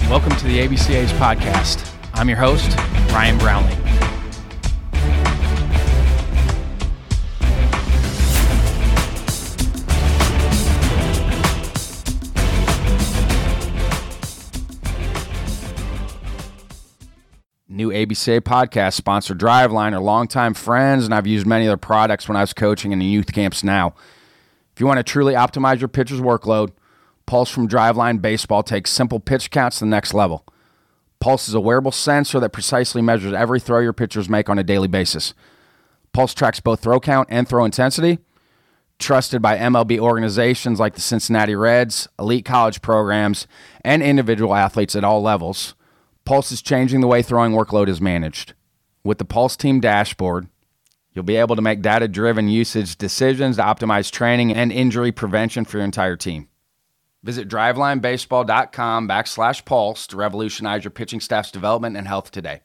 Welcome to the ABCA's podcast. I'm your host, Ryan Brownlee. New ABCA podcast sponsor Driveline are longtime friends, and I've used many of their products when I was coaching in the youth camps now. If you want to truly optimize your pitcher's workload, Pulse from Driveline Baseball takes simple pitch counts to the next level. Pulse is a wearable sensor that precisely measures every throw your pitchers make on a daily basis. Pulse tracks both throw count and throw intensity. Trusted by MLB organizations like the Cincinnati Reds, elite college programs, and individual athletes at all levels, Pulse is changing the way throwing workload is managed. With the Pulse Team dashboard, you'll be able to make data-driven usage decisions to optimize training and injury prevention for your entire team. Visit drivelinebaseball.com/pulse to revolutionize your pitching staff's development and health today.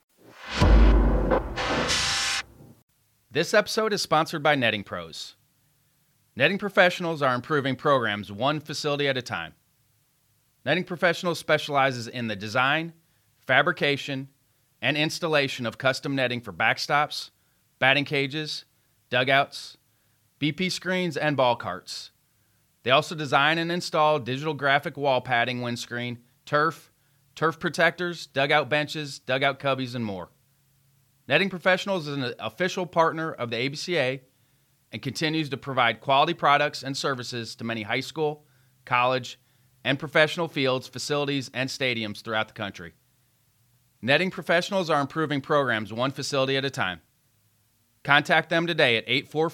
This episode is sponsored by Netting Pros. Netting professionals are improving programs one facility at a time. Netting Professionals specializes in the design, fabrication, and installation of custom netting for backstops, batting cages, dugouts, BP screens, and ball carts. They also design and install digital graphic wall padding, windscreen, turf protectors, dugout benches, dugout cubbies, and more. Netting Professionals is an official partner of the ABCA and continues to provide quality products and services to many high school, college, and professional fields, facilities, and stadiums throughout the country. Netting Professionals are improving programs one facility at a time. Contact them today at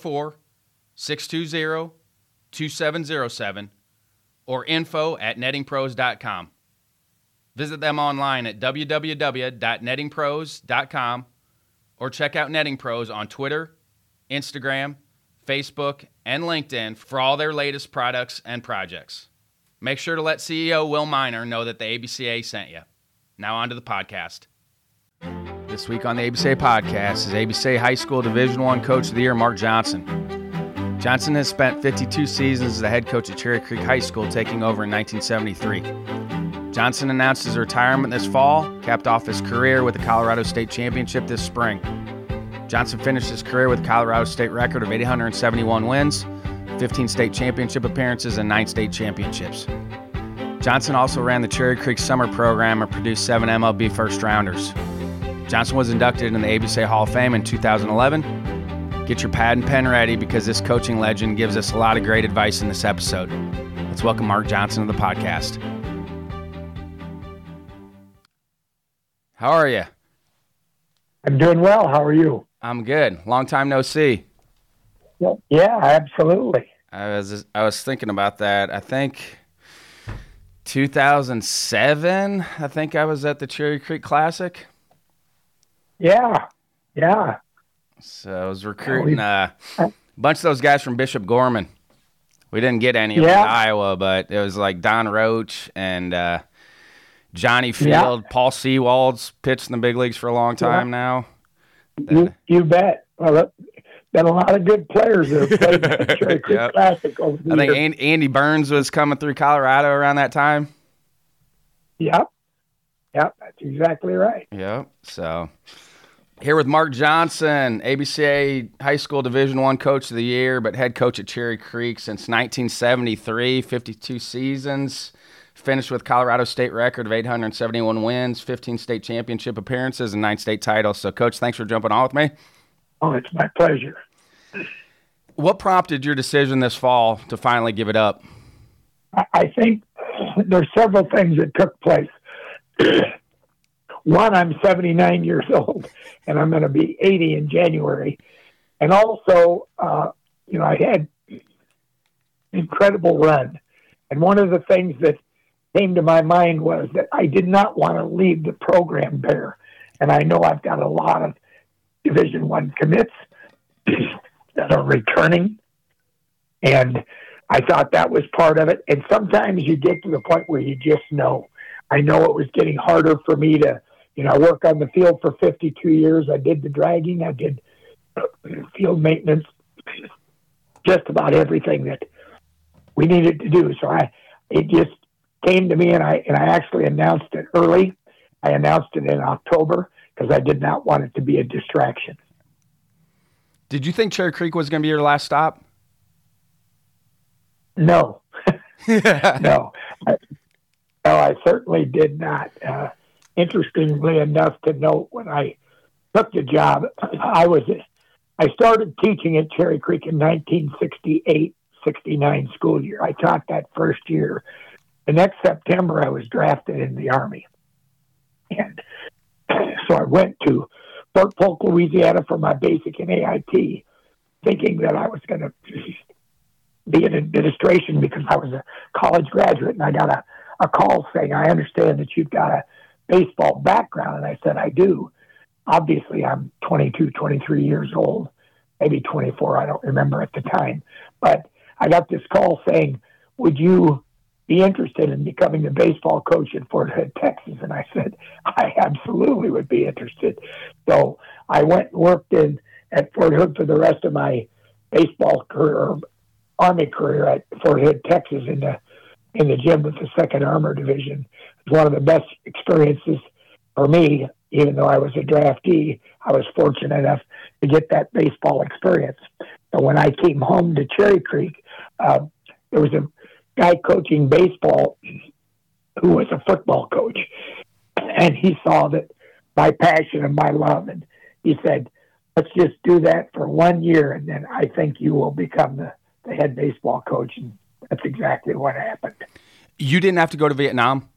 844-620-2707 or info@nettingpros.com. Visit them online at www.nettingpros.com or check out Netting Pros on Twitter, Instagram, Facebook, and LinkedIn for all their latest products and projects. Make sure to let CEO Will Miner know that the ABCA sent you. Now on to the podcast. This week on the ABCA podcast is ABCA High School Division I Coach of the Year, Mark Johnson. Johnson has spent 52 seasons as the head coach at Cherry Creek High School, taking over in 1973. Johnson announced his retirement this fall, capped off his career with the Colorado State Championship this spring. Johnson finished his career with a Colorado State record of 871 wins, 15 state championship appearances, and 9 state championships. Johnson also ran the Cherry Creek Summer Program and produced 7 MLB first-rounders. Johnson was inducted in the ABCA Hall of Fame in 2011. Get your pad and pen ready because this coaching legend gives us a lot of great advice in this episode. Let's welcome Mark Johnson to the podcast. How are you? I'm doing well. How are you? I'm good. Long time no see. Yeah, absolutely. I was thinking about that. I think 2007, I think I was at the Cherry Creek Classic. Yeah. So I was recruiting a bunch of those guys from Bishop Gorman. We didn't get any of them in Iowa, but it was like Don Roach and Johnny Field. Yeah. Paul Seawald's pitched in the big leagues for a long time now. You bet. Well, been a lot of good players that have played the Cherry Creek Classic over the years. I think Andy Burns was coming through Colorado around that time. Yep, that's exactly right. Yep. So here with Mark Johnson, ABCA High School Division I Coach of the Year, but head coach at Cherry Creek since 1973, 52 seasons. Finished with Colorado State record of 871 wins, 15 state championship appearances, and 9 state titles. So, Coach, thanks for jumping on with me. Oh, it's my pleasure. What prompted your decision this fall to finally give it up? I think there's several things that took place. One, I'm 79 years old, and I'm going to be 80 in January. And also, I had an incredible run. And one of the things that came to my mind was that I did not want to leave the program bare. And I know I've got a lot of Division I commits that are returning. And I thought that was part of it. And sometimes you get to the point where you just know. I know it was getting harder for me to, I worked on the field for 52 years. I did the dragging. I did field maintenance, just about everything that we needed to do. So it just came to me, and I actually announced it early. I announced it in October because I did not want it to be a distraction. Did you think Cherry Creek was going to be your last stop? No. No. I certainly did not. Interestingly enough to note, when I took the job, I started teaching at Cherry Creek in 1968-69 school year. I taught that first year. The next September, I was drafted in the Army. And so I went to Fort Polk, Louisiana for my basic in AIT, thinking that I was going to be in administration because I was a college graduate. And I got a call saying, I understand that you've got a baseball background. And I said, I do. Obviously, I'm 22, 23 years old, maybe 24. I don't remember at the time. But I got this call saying, would you be interested in becoming the baseball coach in Fort Hood, Texas? And I said, I absolutely would be interested. So I went and worked at Fort Hood for the rest of my baseball career, or Army career, at Fort Hood, Texas, in the gym with the 2nd Armored Division. It was one of the best experiences for me. Even though I was a draftee, I was fortunate enough to get that baseball experience. So when I came home to Cherry Creek, there was a guy coaching baseball who was a football coach, and he saw that my passion and my love, and he said, let's just do that for 1 year, and then I think you will become the head baseball coach. And that's exactly what happened. You didn't have to go to Vietnam?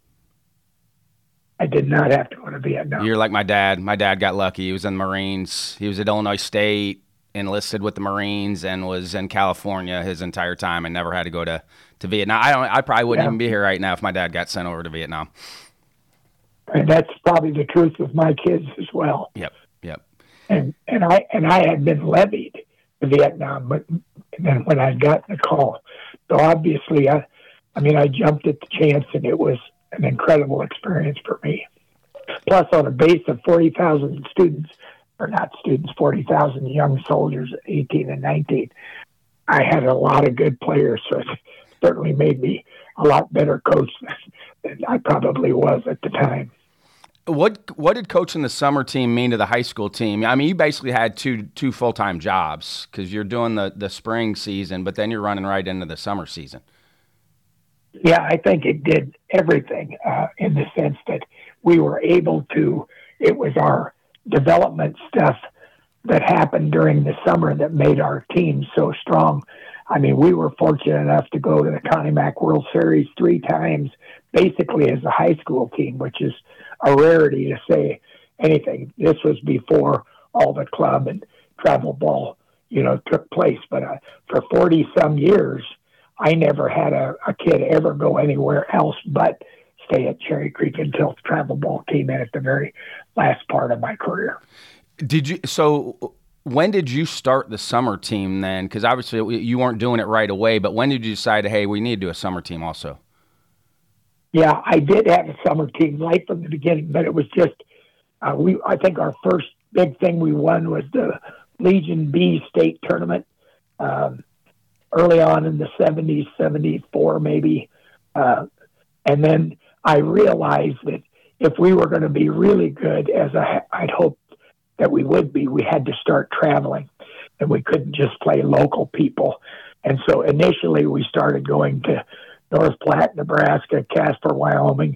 I did not have to go to Vietnam. You're like my dad. My dad got lucky. He was in the Marines. He was at Illinois State, enlisted with the Marines, and was in California his entire time and never had to go to Vietnam. I probably wouldn't even be here right now if my dad got sent over to Vietnam. And that's probably the truth with my kids as well. Yep. And I had been levied to Vietnam, but then when I got the call, so obviously I jumped at the chance, and it was an incredible experience for me. Plus, on a base of 40,000 students, or not students, 40,000 young soldiers, 18 and 19, I had a lot of good players, so it certainly made me a lot better coach than I probably was at the time. What did coaching the summer team mean to the high school team? I mean, you basically had two full-time jobs because you're doing the spring season, but then you're running right into the summer season. Yeah, I think it did everything in the sense that we were able to, it was our development stuff that happened during the summer that made our team so strong. I mean, we were fortunate enough to go to the Connie Mack World Series 3 times, basically as a high school team, which is a rarity to say anything. This was before all the club and travel ball, took place. But for 40 some years, I never had a kid ever go anywhere else but stay at Cherry Creek until travel ball came in at the very last part of my career. So when did you start the summer team then? Because obviously you weren't doing it right away, but when did you decide, hey, we need to do a summer team also? Yeah, I did have a summer team right from the beginning, but it was just, I think our first big thing we won was the Legion B state tournament. Early on in the 70s, 74 maybe. And then I realized that if we were going to be really good, as I'd hoped that we would be, we had to start traveling, and we couldn't just play local people. And so initially we started going to North Platte, Nebraska, Casper, Wyoming,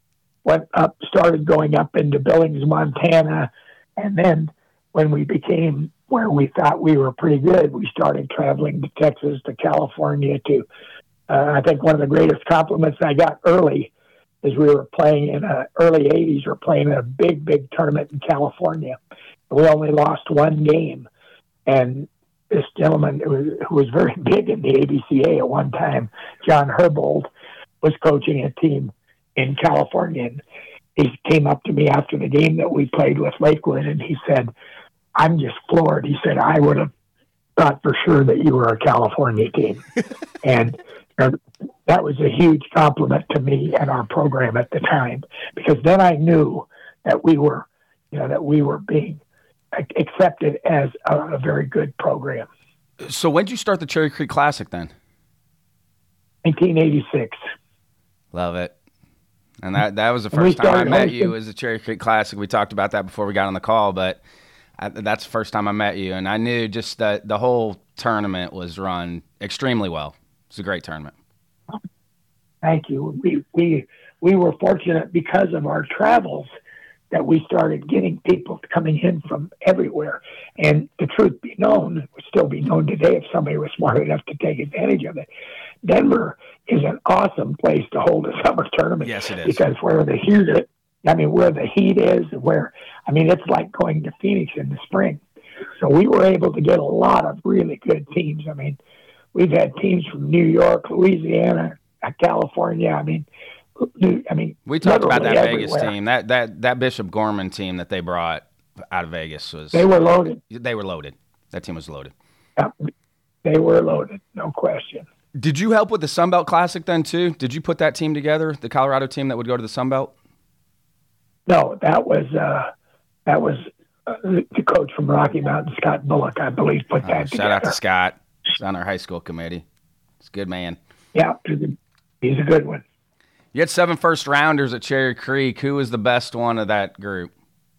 started going up into Billings, Montana. And then when we became where we thought we were pretty good, we started traveling to Texas, to California, to, I think one of the greatest compliments I got early is we were playing in early 80s, we're playing in a big, big tournament in California. We only lost 1 game. And this gentleman who was very big in the ABCA at one time, John Herbold, was coaching a team in California. And he came up to me after the game that we played with Lakewood, and he said, I'm just floored. He said, I would have thought for sure that you were a California team. And that was a huge compliment to me and our program at the time, because then I knew that we were being accepted as a very good program. So when did you start the Cherry Creek Classic then? 1986. Love it. And that was the first time I met you as a Cherry Creek Classic. We talked about that before we got on the call, but that's the first time I met you, and I knew just that the whole tournament was run extremely well. It's a great tournament. Thank you. We were fortunate because of our travels that we started getting people coming in from everywhere. And the truth be known, would still be known today if somebody was smart enough to take advantage of it. Denver is an awesome place to hold a summer tournament. Yes, it is. Because where the heat is, it's like going to Phoenix in the spring. So we were able to get a lot of really good teams. I mean, we've had teams from New York, Louisiana, California. We talked about that everywhere. Vegas team. That Bishop Gorman team that they brought out of Vegas they were loaded. They were loaded. That team was loaded. Yeah, they were loaded, no question. Did you help with the Sun Belt Classic then too? Did you put that team together, the Colorado team that would go to the Sun Belt? No, that was the coach from Rocky Mountain, Scott Bullock, I believe, put that together. Shout out to Scott. He's on our high school committee. He's a good man. Yeah, he's a good one. You had 7 first-rounders at Cherry Creek. Who was the best one of that group?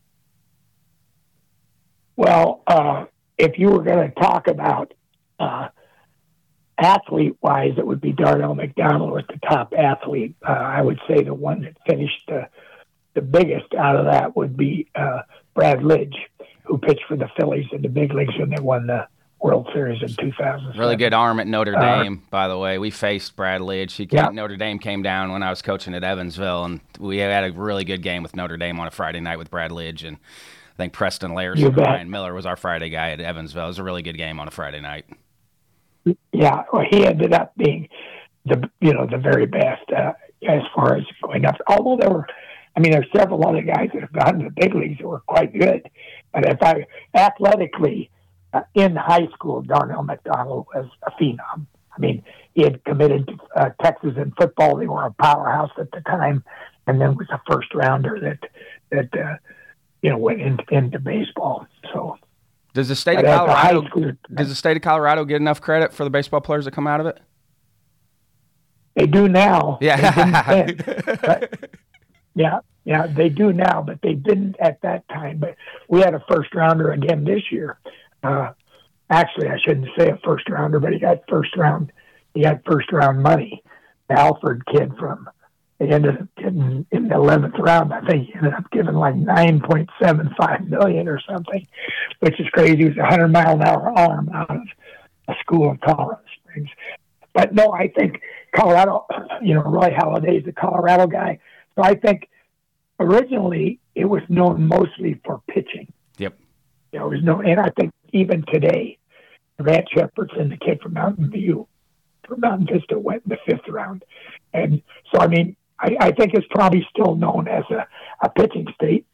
Well, if you were going to talk about athlete-wise, it would be Darnell McDonald was the top athlete. I would say the one that finished the biggest out of that would be Brad Lidge, who pitched for the Phillies in the big leagues when they won the World Series in 2000. Really good arm at Notre Dame, by the way. We faced Brad Lidge. Notre Dame came down when I was coaching at Evansville, and we had a really good game with Notre Dame on a Friday night with Brad Lidge. And I think Preston Larson and Ryan Miller was our Friday guy at Evansville. It was a really good game on a Friday night. Yeah, well, he ended up being the very best as far as going up. Although there's several other guys that have gone to the big leagues that were quite good. But athletically, in high school, Darnell McDonald was a phenom. I mean, he had committed to Texas in football. They were a powerhouse at the time, and then was a first rounder that went into baseball. So, does the state of Colorado get enough credit for the baseball players that come out of it? They do now. Yeah. Yeah, they do now, but they didn't at that time. But we had a first rounder again this year. Actually, I shouldn't say a first rounder, but he got first round money. The Alford kid they ended up getting in the 11th round. I think he ended up giving like $9.75 million or something, which is crazy. It was a 100-mile-an-hour arm out of a school in Colorado Springs. But no, I think Colorado, Roy Halladay is a Colorado guy. So I think originally it was known mostly for pitching. Yep. It was known, and I think even today, Grant Shepardson, the kid from Mountain Vista, went in the 5th round. And so, I think it's probably still known as a pitching state.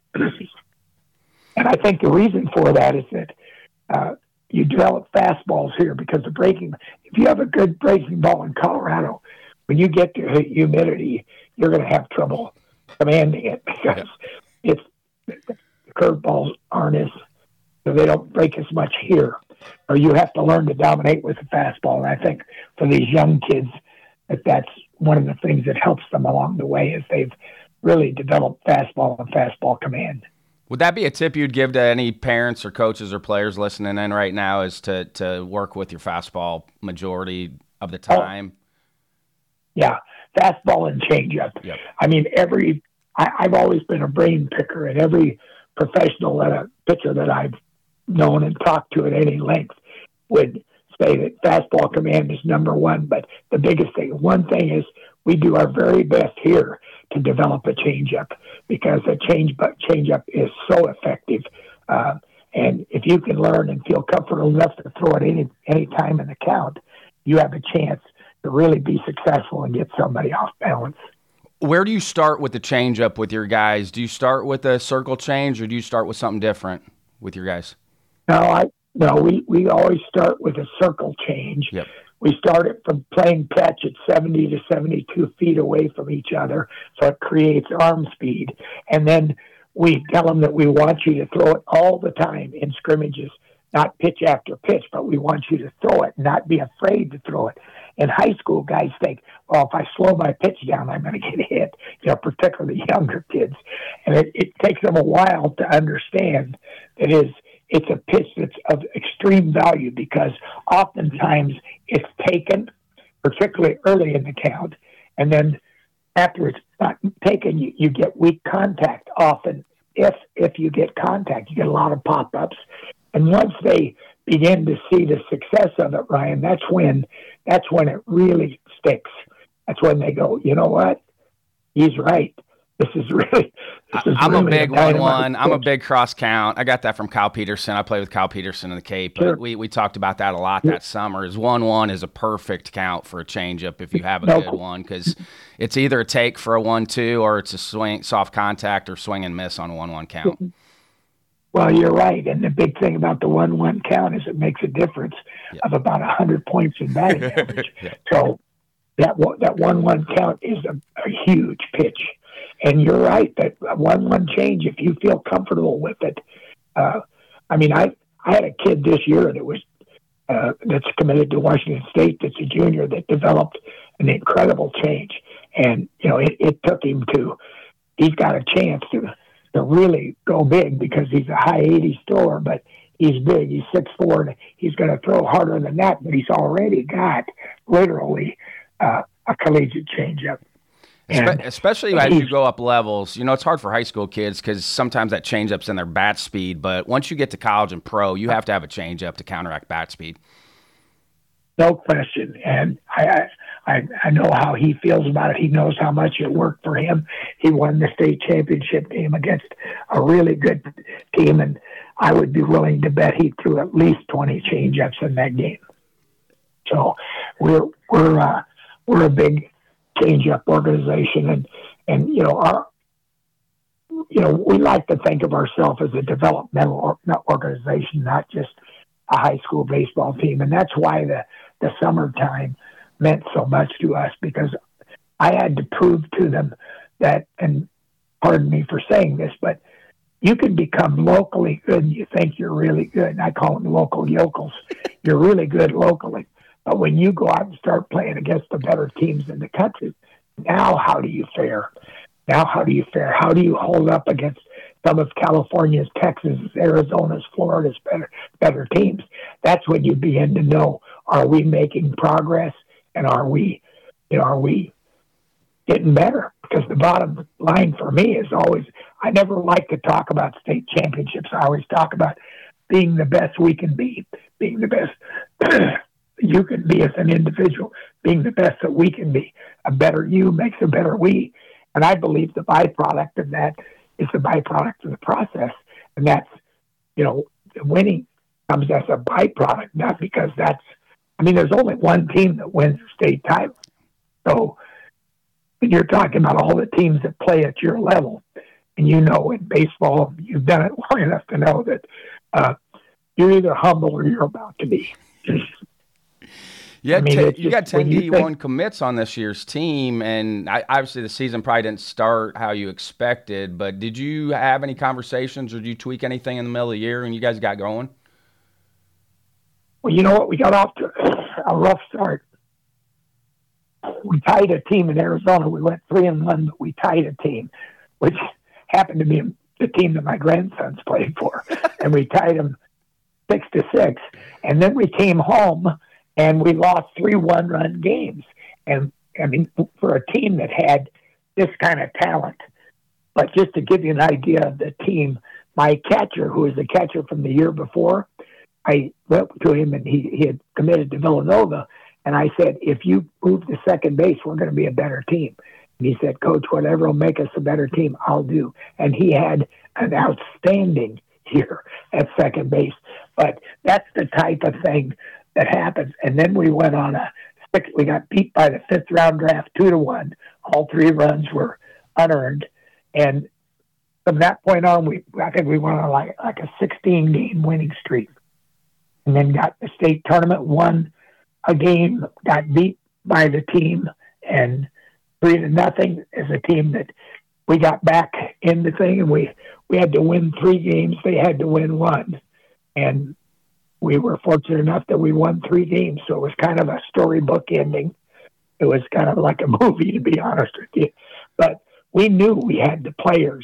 And I think the reason for that is that you develop fastballs here because the breaking. If you have a good breaking ball in Colorado, when you get to humidity, you're going to have trouble commanding it because the curveballs aren't so they don't break as much here. Or you have to learn to dominate with the fastball. And I think for these young kids, that's one of the things that helps them along the way is they've really developed fastball and fastball command. Would that be a tip you'd give to any parents or coaches or players listening in right now is to work with your fastball majority of the time? Yeah, fastball and changeup. Yep. I've always been a brain picker, and every professional pitcher that I've known and talked to at any length would say that fastball command is number one. But the biggest one thing is we do our very best here to develop a changeup because a changeup is so effective. And if you can learn and feel comfortable enough to throw it any time in the count, you have a chance to really be successful and get somebody off balance. Where do you start with the changeup with your guys? Do you start with a circle change or do you start with something different with your guys? No, we always start with a circle change. Yep. We start it from playing catch at 70 to 72 feet away from each other, so it creates arm speed. And then we tell them that we want you to throw it all the time in scrimmages, not pitch after pitch, but we want you to throw it, not be afraid to throw it. In high school, guys think, well, if I slow my pitch down, I'm going to get hit. particularly younger kids. And it takes them a while to understand that it's a pitch that's of extreme value because oftentimes it's taken, particularly early in the count, and then after it's not taken, you get weak contact often. If you get contact, you get a lot of pop-ups. And once they begin to see the success of it, Ryan, that's when it really sticks. That's when they go, you know what? He's right. I'm a big 1-1. I'm a big cross count. I got that from Kyle Peterson. I played with Kyle Peterson in the Cape. Sure. We talked about that a lot that summer. Is 1-1 is a perfect count for a changeup if you have a good one, because it's either a take for a 1-2 or it's a swing, soft contact, or swing and miss on a 1-1 count. Well, you're right. And the big thing about the 1-1 count is it makes a difference of about 100 points in batting average. So that 1-1 count is a huge pitch. And you're right, that 1-1 change, if you feel comfortable with it. I had a kid this year that was that's committed to Washington State, that's a junior, that developed an incredible change. And, it took him he's got a chance to really go big because he's a high 80s thrower, but he's big. He's 6'4", and he's going to throw harder than that, but he's already got literally a collegiate changeup. Especially as you go up levels, it's hard for high school kids because sometimes that changeup's in their bat speed. But once you get to college and pro, you have to have a changeup to counteract bat speed. No question. And I know how he feels about it. He knows how much it worked for him. He won the state championship game against a really good team, and I would be willing to bet he threw at least 20 changeups in that game. So we're a big change-up organization, and we like to think of ourselves as a developmental organization, not just a high school baseball team, and that's why the summertime meant so much to us, because I had to prove to them that, and pardon me for saying this, but you can become locally good and you think you're really good, and I call them local yokels. You're really good locally. But when you go out and start playing against the better teams in the country, now how do you fare? How do you hold up against some of California's, Texas, Arizona's, Florida's better teams? That's when you begin to know, are we making progress, and are we getting better? Because the bottom line for me is always, I never like to talk about state championships. I always talk about being the best we can be, being the best you can be as an individual, being the best that we can be. A better you makes a better we. And I believe the byproduct of that is the byproduct of the process. And that's, winning comes as a byproduct, not because there's only one team that wins the state title. So when you're talking about all the teams that play at your level, and in baseball, you've done it long enough to know that you're either humble or you're about to be. You got 10 D1 commits on this year's team, and obviously the season probably didn't start how you expected, but did you have any conversations or did you tweak anything in the middle of the year when you guys got going? Well, you know what? We got off to a rough start. We tied a team in Arizona. We went 3-1, but we tied a team, which happened to be the team that my grandsons played for, and we tied them 6-6. And then we came home and we lost 3 one-run games. And for a team that had this kind of talent, but just to give you an idea of the team, my catcher, who was the catcher from the year before, I went to him and he had committed to Villanova. And I said, if you move to second base, we're going to be a better team. And he said, Coach, whatever will make us a better team, I'll do. And he had an outstanding year at second base. But that's the type of thing that happens. And then we went on we got beat by the 5th round draft 2-1. All 3 runs were unearned. And from that point on, I think we went on like a 16-game winning streak. And then got the state tournament, won a game, got beat by the team, and 3-0 as a team that we got back in the thing, and we had to win 3 games. They had to win 1. And we were fortunate enough that we won 3 games. So it was kind of a storybook ending. It was kind of like a movie, to be honest with you. But we knew we had the players.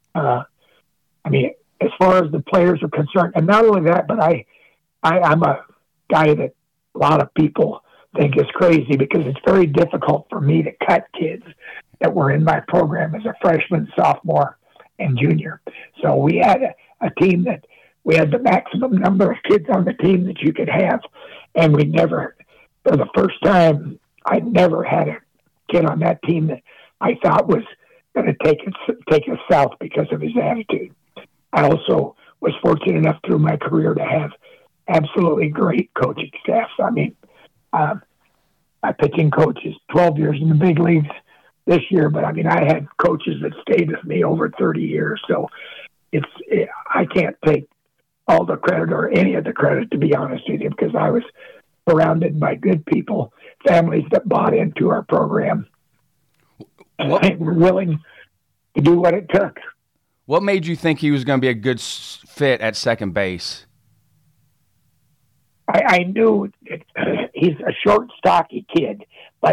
As far as the players are concerned, and not only that, but I'm a guy that a lot of people think is crazy because it's very difficult for me to cut kids that were in my program as a freshman, sophomore, and junior. So we had a team that we had the maximum number of kids on the team that you could have, and we never, for the first time, I never had a kid on that team that I thought was going to take us south because of his attitude. I also was fortunate enough through my career to have absolutely great coaching staffs. I mean, my pitching coach is 12 years in the big leagues this year, but I mean, I had coaches that stayed with me over 30 years. So I can't take all the credit or any of the credit, to be honest with you, because I was surrounded by good people, families that bought into our program, and were willing to do what it took. What made you think he was going to be a good fit at second base? I knew that he's a short, stocky kid, but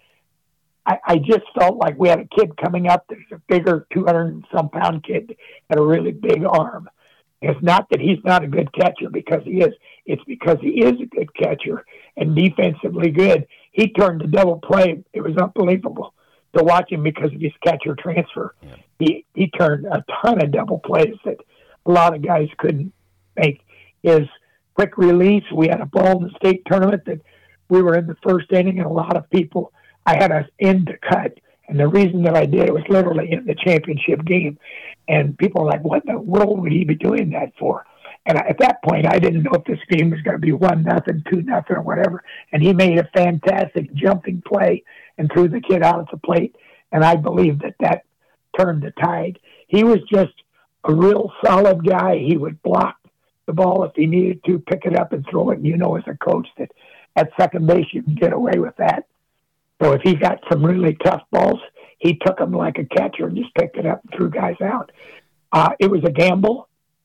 I just felt like we had a kid coming up that's a bigger 200-some-pound kid and a really big arm. It's not that he's not a good catcher because he is. It's because he is a good catcher and defensively good. He turned the double play. It was unbelievable to watch him because of his catcher transfer. Yeah. He turned a ton of double plays that a lot of guys couldn't make. His quick release, we had a ball in the state tournament that we were in the first inning, and a lot of people, I had us in to cut. And the reason that I did it was literally in the championship game. And people were like, what in the world would he be doing that for? And at that point, I didn't know if this game was going to be 1-0, 2-0, or whatever. And he made a fantastic jumping play and threw the kid out at the plate. And I believe that turned the tide. He was just a real solid guy. He would block the ball if he needed to, pick it up and throw it. And you know, as a coach, that at second base, you can get away with that. So if he got some really tough balls, he took them like a catcher and just picked it up and threw guys out. It was a gamble.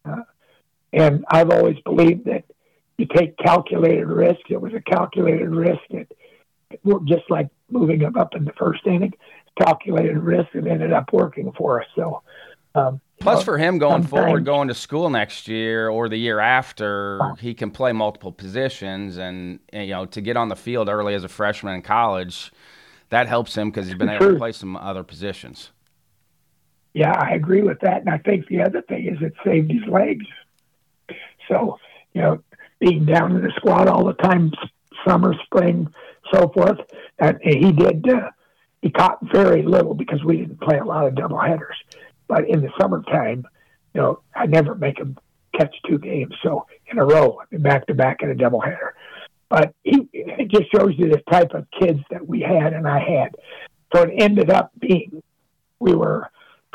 And I've always believed that you take calculated risk. It was a calculated risk. It worked just like moving him up in the first inning. Calculated risk, and ended up working for us. So, plus for him going forward, going to school next year or the year after, he can play multiple positions, and to get on the field early as a freshman in college, that helps him because he's been able to play some other positions. Yeah, I agree with that, and I think the other thing is it saved his legs. So, being down in the squad all the time, summer, spring, so forth, and he did. He caught very little because we didn't play a lot of doubleheaders. But in the summertime, I never make him catch 2 games in a row, back-to-back in a doubleheader. But it just shows you the type of kids that we had and I had. So it ended up being we were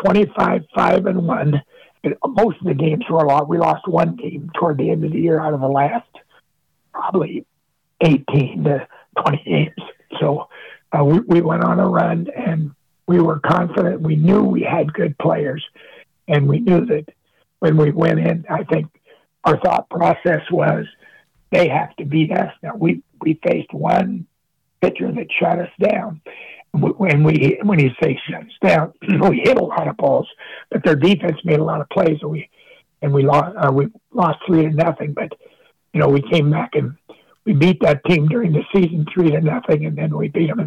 25-5-1. Most of the games were a lot. We lost 1 game toward the end of the year out of the last probably 18 to 20 games. So we went on a run, and we were confident. We knew we had good players, and we knew that when we went in, I think our thought process was they have to beat us. Now, we faced one pitcher that shut us down. When you say shut us down, we hit a lot of balls, but their defense made a lot of plays, and we lost 3-0. But we came back and we beat that team during the season 3-0, and then we beat them in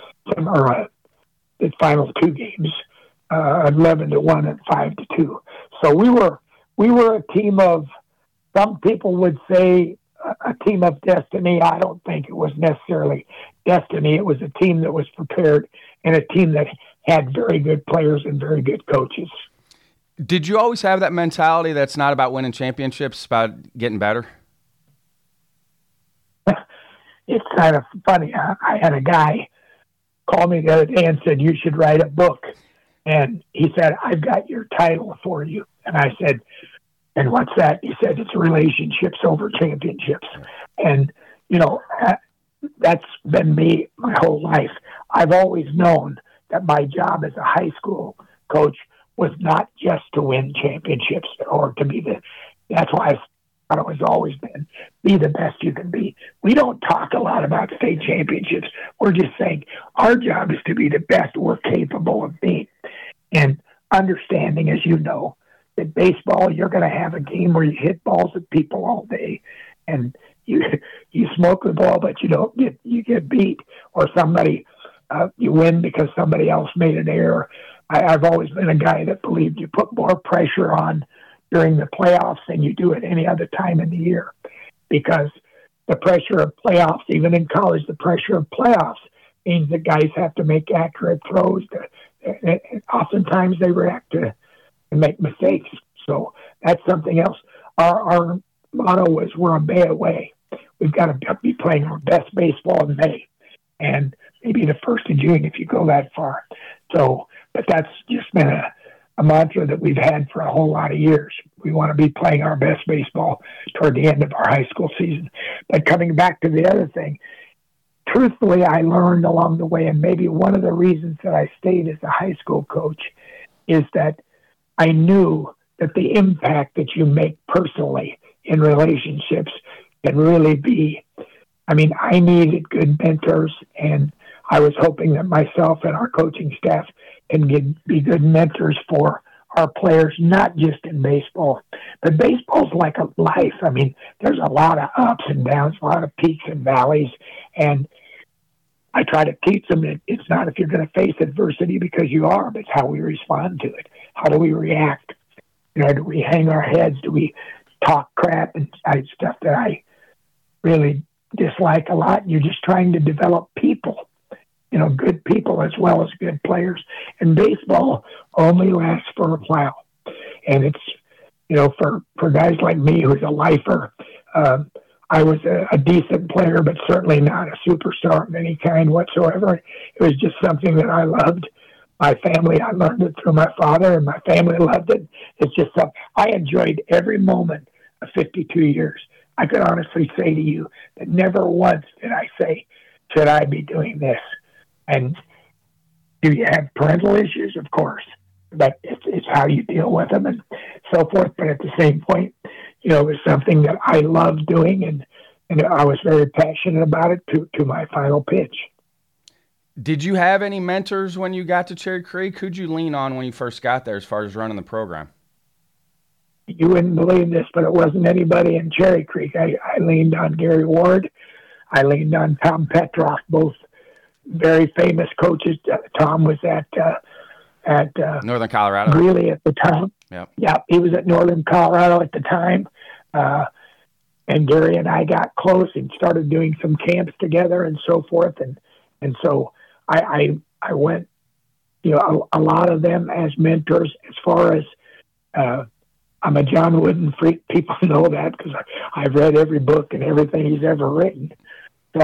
the final 2 games, 11-1 and 5-2. So we were a team of, some people would say, a team of destiny. I don't think it was necessarily destiny. It was a team that was prepared and a team that had very good players and very good coaches. Did you always have that mentality that's not about winning championships, it's about getting better? It's kind of funny. I had a guy call me the other day and said, you should write a book. And he said, I've got your title for you. And I said, and what's that? He said, it's relationships over championships. And, that's been me my whole life. I've always known that my job as a high school coach was not just to win championships or to be that's why I thought it was always been, be the best you can be. We don't talk a lot about state championships. We're just saying our job is to be the best we're capable of being. and understanding, as you know, that baseball, you're going to have a game where you hit balls at people all day, and you smoke the ball, but you get beat, or somebody you win because somebody else made an error. I've always been a guy that believed you put more pressure on during the playoffs than you do at any other time in the year, because the pressure of playoffs, even in college, the pressure of playoffs means that guys have to make accurate throws. Oftentimes they react to and make mistakes. So that's something else. Our motto was, we're a May away. We've got to be playing our best baseball in May, and maybe the 1st of June if you go that far. So, but that's just been a mantra that we've had for a whole lot of years. We want to be playing our best baseball toward the end of our high school season. But coming back to the other thing, truthfully, I learned along the way, and maybe one of the reasons that I stayed as a high school coach is that I knew that the impact that you make personally in relationships can really be, I needed good mentors, and I was hoping that myself and our coaching staff can be good mentors for our players, not just in baseball. But baseball's like a life. There's a lot of ups and downs, a lot of peaks and valleys, and I try to teach them that it's not if you're going to face adversity, because you are, but it's how we respond to it. How do we react? Do we hang our heads? Do we talk crap and stuff that I really dislike a lot? You're just trying to develop people, good people as well as good players. And baseball only lasts for a while. And it's, for guys like me, who's a lifer, I was a decent player, but certainly not a superstar of any kind whatsoever. It was just something that I loved. My family, I learned it through my father, and my family loved it. It's just something I enjoyed every moment of 52 years. I could honestly say to you that never once did I say, should I be doing this? And do you have parental issues? Of course. But it's how you deal with them and so forth. But at the same point, it was something that I loved doing, and I was very passionate about it to my final pitch. Did you have any mentors when you got to Cherry Creek? Who'd you lean on when you first got there as far as running the program? You wouldn't believe this, but it wasn't anybody in Cherry Creek. I leaned on Gary Ward. I leaned on Tom Petroff, both very famous coaches. Tom was at Northern Colorado. Greeley at the time. Yep. Yeah, he was at Northern Colorado at the time. And Gary and I got close and started doing some camps together and so forth. And so I went, a lot of them as mentors. As far as I'm a John Wooden freak, people know that because I've read every book and everything he's ever written. So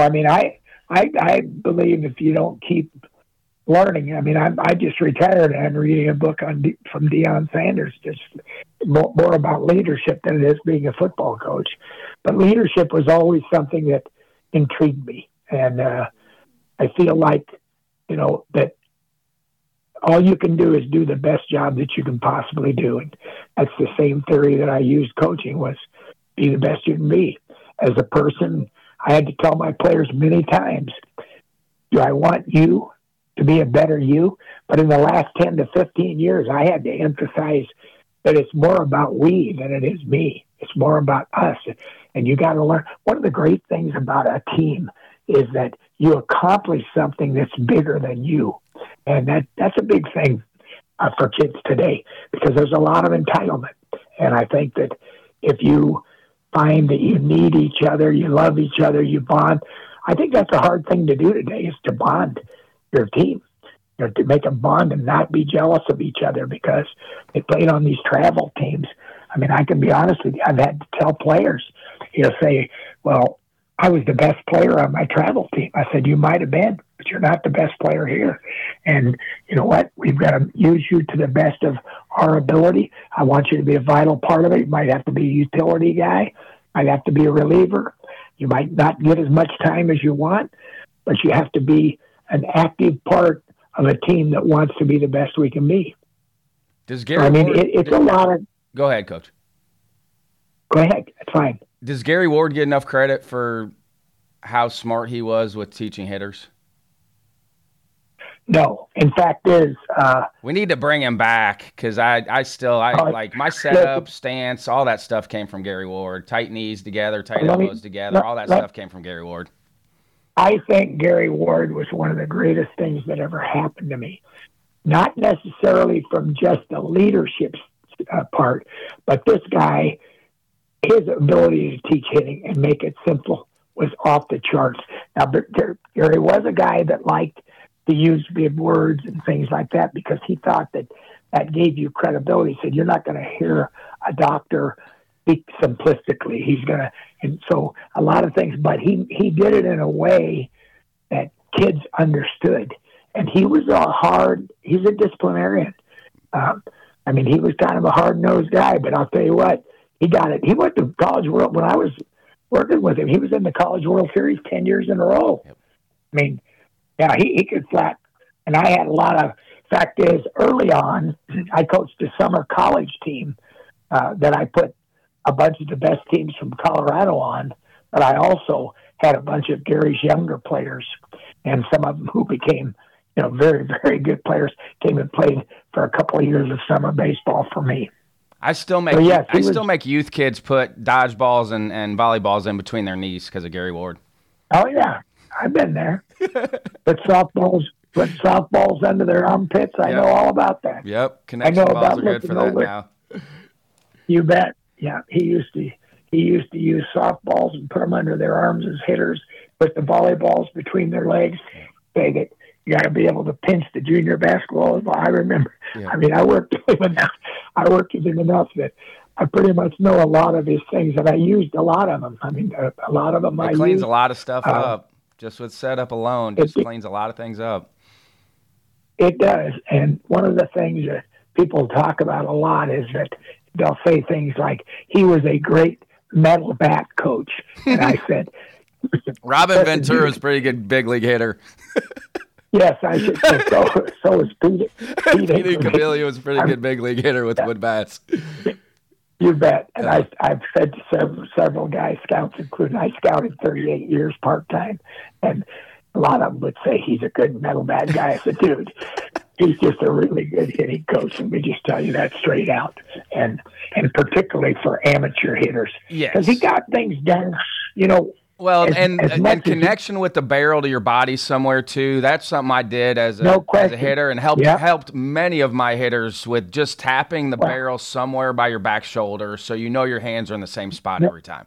I believe if you don't keep learning, I just retired and I'm reading a book from Deion Sanders, just more about leadership than it is being a football coach. But leadership was always something that intrigued me, and I feel like that all you can do is do the best job that you can possibly do, and that's the same theory that I used coaching, was be the best you can be. As a person, I had to tell my players many times, do I want you to be a better you? But in the last 10 to 15 years, I had to emphasize that it's more about we than it is me. It's more about us. And you got to learn. One of the great things about a team is that you accomplish something that's bigger than you. And that's a big thing for kids today, because there's a lot of entitlement. And I think that if you find that you need each other, you love each other, you bond, I think that's a hard thing to do today, is to bond your team, to make a bond and not be jealous of each other because they played on these travel teams. I can be honest with you. I've had to tell players, say, well, I was the best player on my travel team. I said, you might have been, but you're not the best player here. And you know what? We've got to use you to the best of our ability. I want you to be a vital part of it. You might have to be a utility guy. Might have to be a reliever. You might not get as much time as you want, but you have to be an active part of a team that wants to be the best we can be. Does Gary Ward, it's a lot of... Go ahead, Coach. Go ahead. It's fine. Does Gary Ward get enough credit for how smart he was with teaching hitters? No. In fact, we need to bring him back because I like my setup, stance, all that stuff came from Gary Ward. Tight knees together, tight elbows together, all that stuff came from Gary Ward. I think Gary Ward was one of the greatest things that ever happened to me. Not necessarily from just the leadership part, but this guy, his ability to teach hitting and make it simple was off the charts. Now, Gary was a guy that liked to use big words and things like that because he thought that gave you credibility. He said, you're not going to hear a doctor speak simplistically. He's going to, and so a lot of things, but he did it in a way that kids understood. And he was he's a disciplinarian. I mean, he was kind of a hard-nosed guy, but I'll tell you what, he got it. He went to College World. When I was working with him, he was in the College World Series 10 years in a row. Yep. I mean, yeah, he could flat. And I had a lot of, fact is, early on, I coached a summer college team that I put a bunch of the best teams from Colorado on, but I also had a bunch of Gary's younger players, and some of them who became, very, very good players, came and played for a couple of years of summer baseball for me. I still make make youth kids put dodgeballs and volleyballs in between their knees because of Gary Ward. Oh yeah, I've been there. Put softballs under their armpits. I know all about that. Yep, connection balls are good for that now. You bet. Yeah, he used to use softballs and put them under their arms as hitters, put the volleyballs between their legs. Say that you got to be able to pinch the junior basketball. I remember. Yeah. I mean, I worked with him enough that I pretty much know a lot of his things, and I used a lot of them. I mean, a lot of them. It cleans a lot of stuff up just with setup alone. Just cleans a lot of things up. It does, and one of the things that people talk about a lot is that they'll say things like, he was a great metal bat coach. And I said, Robin Ventura is a pretty good big league hitter. Yes, I should say so was Pete. Pete Cabilio was a pretty good big league hitter with wood bats. You bet. And I've said to several guys, scouts including, I scouted 38 years part-time, and a lot of them would say he's a good metal bat guy. I said, dude, he's just a really good hitting coach. Let me just tell you that straight out. And particularly for amateur hitters. Yes. Because he got things done, Well, and connection with the barrel to your body somewhere, too. That's something I did as a hitter and helped many of my hitters with just tapping the barrel somewhere by your back shoulder so your hands are in the same spot every time.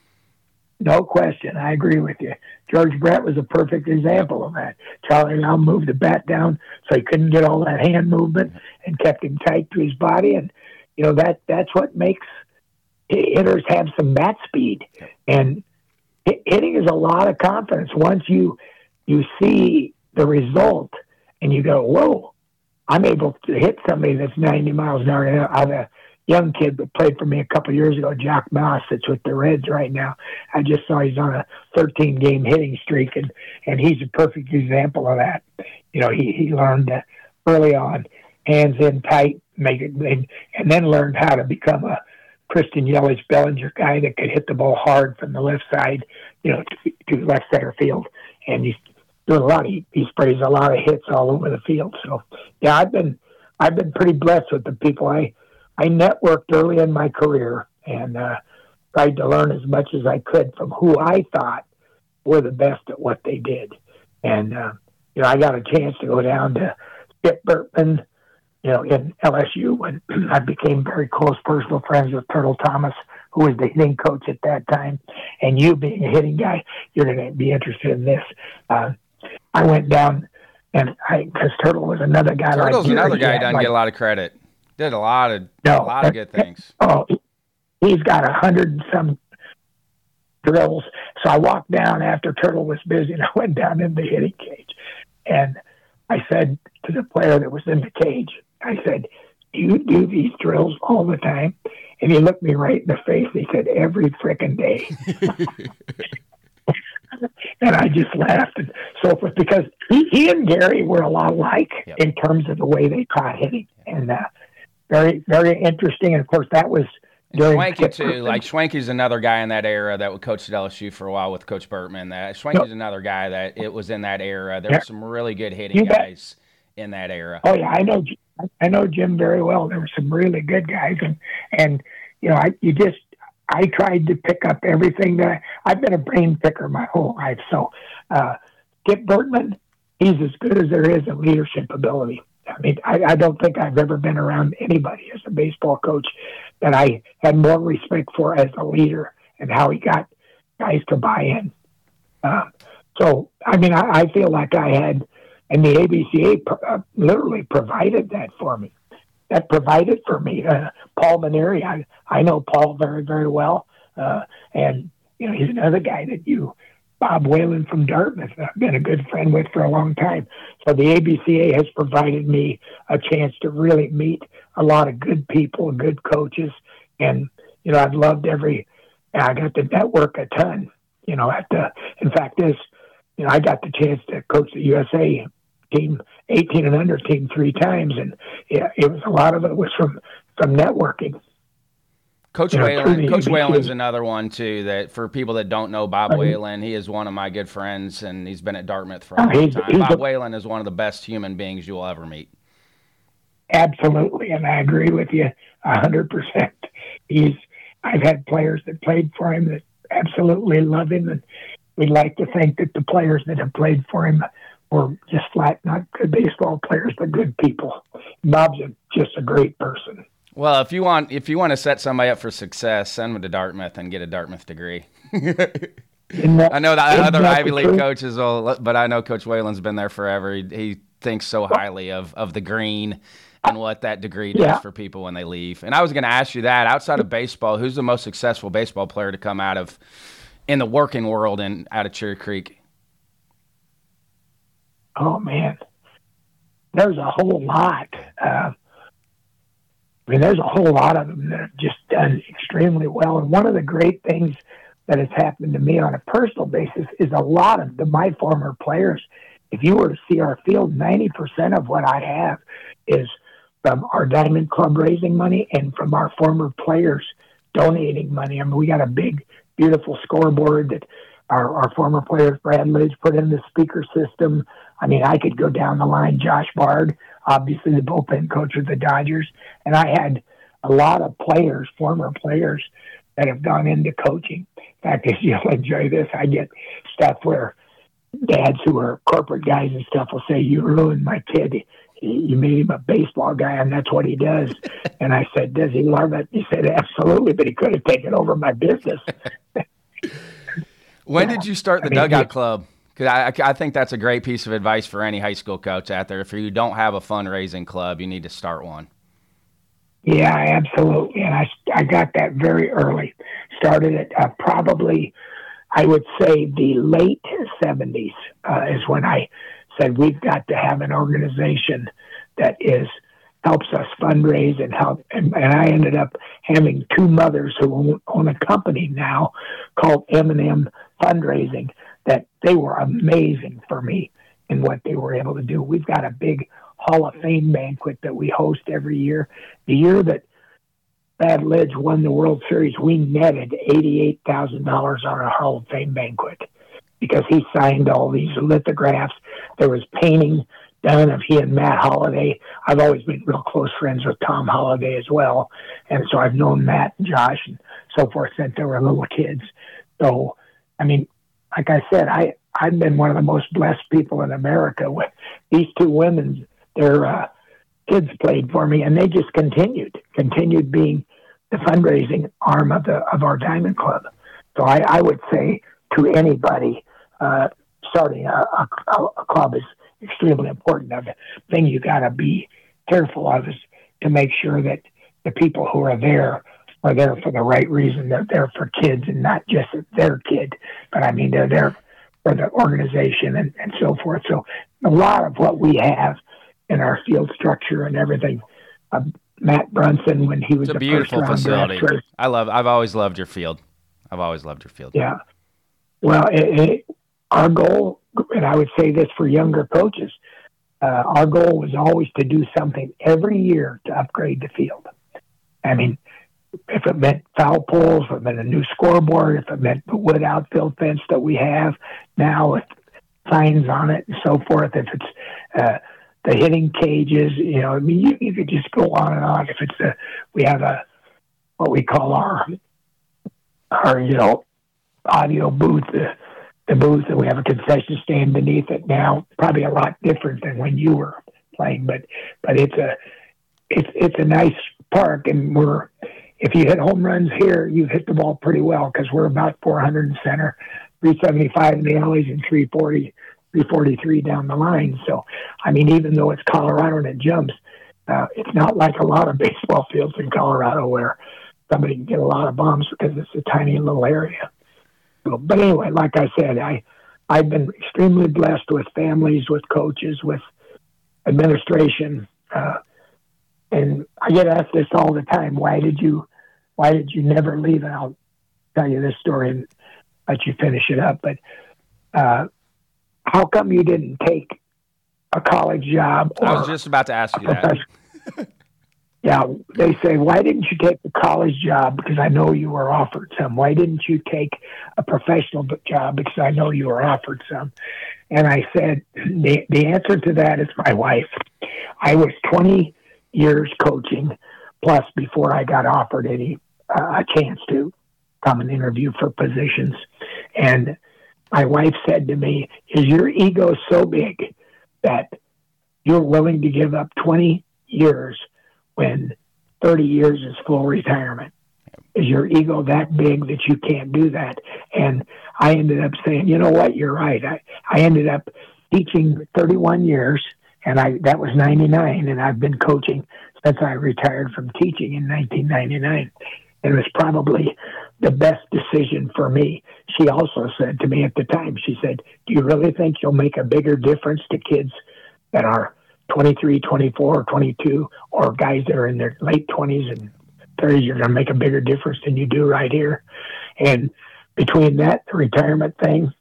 No question. I agree with you. George Brett was a perfect example of that. Charlie Lau moved the bat down so he couldn't get all that hand movement and kept him tight to his body. And, that's what makes hitters have some bat speed. And hitting is a lot of confidence. Once you see the result and you go, whoa, I'm able to hit somebody that's 90 miles an hour. I have a young kid that played for me a couple of years ago, Jack Moss, that's with the Reds right now. I just saw he's on a 13-game hitting streak, and he's a perfect example of that. He learned early on, hands in tight, make it, and then learned how to become a Christian Yelich Bellinger guy that could hit the ball hard from the left side, to left center field. And he's doing a lot. He sprays a lot of hits all over the field. So yeah, I've been pretty blessed with the people. I networked early in my career and tried to learn as much as I could from who I thought were the best at what they did. And I got a chance to go down to Skip Bertman, in LSU when I became very close personal friends with Turtle Thomas, who was the hitting coach at that time. And you being a hitting guy, you're going to be interested in this. I went down because Turtle was another guy. Turtle's another guy doesn't get a lot of credit. Did a lot of good things. Oh, he's got 100 and some drills. So I walked down after Turtle was busy, and I went down in the hitting cage. And I said to the player that was in the cage, I said, do you do these drills all the time? And he looked me right in the face. And he said, every frickin' day. And I just laughed and so forth because he and Gary were a lot alike in terms of the way they taught hitting. And very, very interesting. And, of course, that was during Schwenke, too. Like, Schwenke's another guy in that era that would coach at LSU for a while with Coach Bertman. Schwenke's another guy that it was in that era. There were some really good hitting guys in that era. Oh yeah, I know Jim very well. There were some really good guys, and you know, I tried to pick up everything that I've been a brain picker my whole life. So, Skip Bertman, he's as good as there is in leadership ability. I mean, I don't think I've ever been around anybody as a baseball coach that I had more respect for as a leader and how he got guys to buy in. So, I mean, I feel like I had, and the ABCA literally provided that for me. That provided for me. Paul Maneri, I know Paul very, very well. And, you know, he's another guy that Bob Whalen from Dartmouth, I've been a good friend with for a long time. So the ABCA has provided me a chance to really meet a lot of good people, good coaches. And, you know, I've loved I got to network a ton, you know, in fact, you know, I got the chance to coach the USA team, 18 and under team 3 times. And it was, a lot of it was from networking. Coach Whalen's another one too, that for people that don't know Bob Whalen, he is one of my good friends, and he's been at Dartmouth for a long time. Bob Whalen is one of the best human beings you'll ever meet. Absolutely, and I agree with you 100%. I've had players that played for him that absolutely love him, and we'd like to think that the players that have played for him were just flat, not good baseball players, but good people. Bob's just a great person. Well, if you want to set somebody up for success, send them to Dartmouth and get a Dartmouth degree. I know that other Ivy League coaches will, but I know Coach Whalen's been there forever. He thinks so highly of the green and what that degree does for people when they leave. And I was going to ask you that, outside of baseball, who's the most successful baseball player to come out of in the working world and out of Cherry Creek? Oh man, there's a whole lot. I mean, there's a whole lot of them that have just done extremely well. And one of the great things that has happened to me on a personal basis is a lot of my former players. If you were to see our field, 90% of what I have is from our Diamond Club raising money and from our former players donating money. I mean, we got a big, beautiful scoreboard that our former players, Brad Lidge, put in the speaker system. I mean, I could go down the line. Josh Bard, obviously the bullpen coach of the Dodgers. And I had a lot of players, former players, that have gone into coaching. In fact, if you'll enjoy this, I get stuff where dads who are corporate guys and stuff will say, "You ruined my kid. You made him a baseball guy, and that's what he does." And I said, "Does he love it?" He said, "Absolutely, but he could have taken over my business." When did you start the Dugout Club? Because I think that's a great piece of advice for any high school coach out there. If you don't have a fundraising club, you need to start one. Yeah, absolutely. And I got that very early. Started at probably, I would say, the late 70s is when I said we've got to have an organization that helps us fundraise and help. And I ended up having 2 mothers who own a company now called M&M Fundraising, that they were amazing for me in what they were able to do. We've got a big Hall of Fame banquet that we host every year. The year that Brad Lidge won the World Series, we netted $88,000 on a Hall of Fame banquet because he signed all these lithographs. There was painting done of he and Matt Holliday. I've always been real close friends with Tom Holliday as well. And so I've known Matt and Josh and so forth since they were little kids. So, I mean, like I said, I've been one of the most blessed people in America with these 2 women. Their kids played for me, and they just continued being the fundraising arm of our Diamond Club. So I would say to anybody, starting a club is extremely important. The thing you got to be careful of is to make sure that the people who are there for the right reason. They're there for kids and not just their kid, but I mean, they're there for the organization and so forth. So a lot of what we have in our field structure and everything, Matt Brunson, when he was a beautiful facility. I've always loved your field. Yeah. Well, our goal, and I would say this for younger coaches, our goal was always to do something every year to upgrade the field. I mean, if it meant foul poles, if it meant a new scoreboard, if it meant the wood outfield fence that we have now with signs on it and so forth, if it's the hitting cages. I mean, you could just go on and on. If it's we have what we call our audio booth, the booth, and we have a concession stand beneath it now. Probably a lot different than when you were playing, but it's a nice park, and if you hit home runs here, you've hit the ball pretty well, because we're about 400 in center, 375 in the alleys, and 340, 343 down the line. So, I mean, even though it's Colorado and it jumps, it's not like a lot of baseball fields in Colorado where somebody can get a lot of bombs because it's a tiny little area. So, but anyway, like I said, I've been extremely blessed with families, with coaches, with administration, and I get asked this all the time: why did you never leave? And I'll tell you this story and let you finish it up. But how come you didn't take a college job? I was just about to ask you that. Yeah, they say, why didn't you take the college job? Because I know you were offered some. Why didn't you take a professional job? Because I know you were offered some. And I said, the answer to that is my wife. I was 20 years coaching, plus before I got offered a chance to come and interview for positions. And my wife said to me, is your ego so big that you're willing to give up 20 years when 30 years is full retirement? Is your ego that big that you can't do that? And I ended up saying, you know what, you're right. I ended up teaching 31 years, and that was 99, and I've been coaching since I retired from teaching in 1999. And it was probably the best decision for me. She also said to me at the time, she said, do you really think you'll make a bigger difference to kids that are 23, 24, 22, or guys that are in their late 20s and 30s, you're going to make a bigger difference than you do right here? And between that, the retirement thing,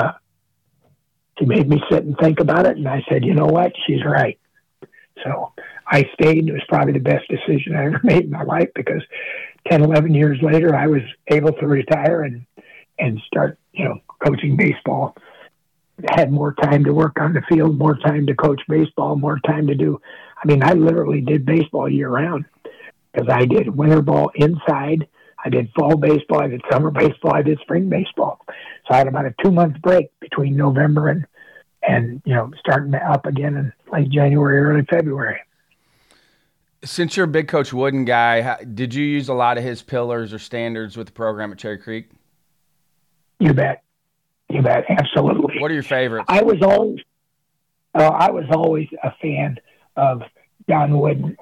she made me sit and think about it, and I said, you know what, she's right. So I stayed. It was probably the best decision I ever made in my life, because 10, 11 years later, I was able to retire and start, coaching baseball. Had more time to work on the field, more time to coach baseball, more time to do. I mean, I literally did baseball year round, because I did winter ball inside. I did fall baseball. I did summer baseball. I did spring baseball. So I had about a 2-month break between November and starting up again in late January, early February. Since you're a big Coach Wooden guy, did you use a lot of his pillars or standards with the program at Cherry Creek? You bet. You bet. Absolutely. What are your favorites? I was always a fan of John Wooden,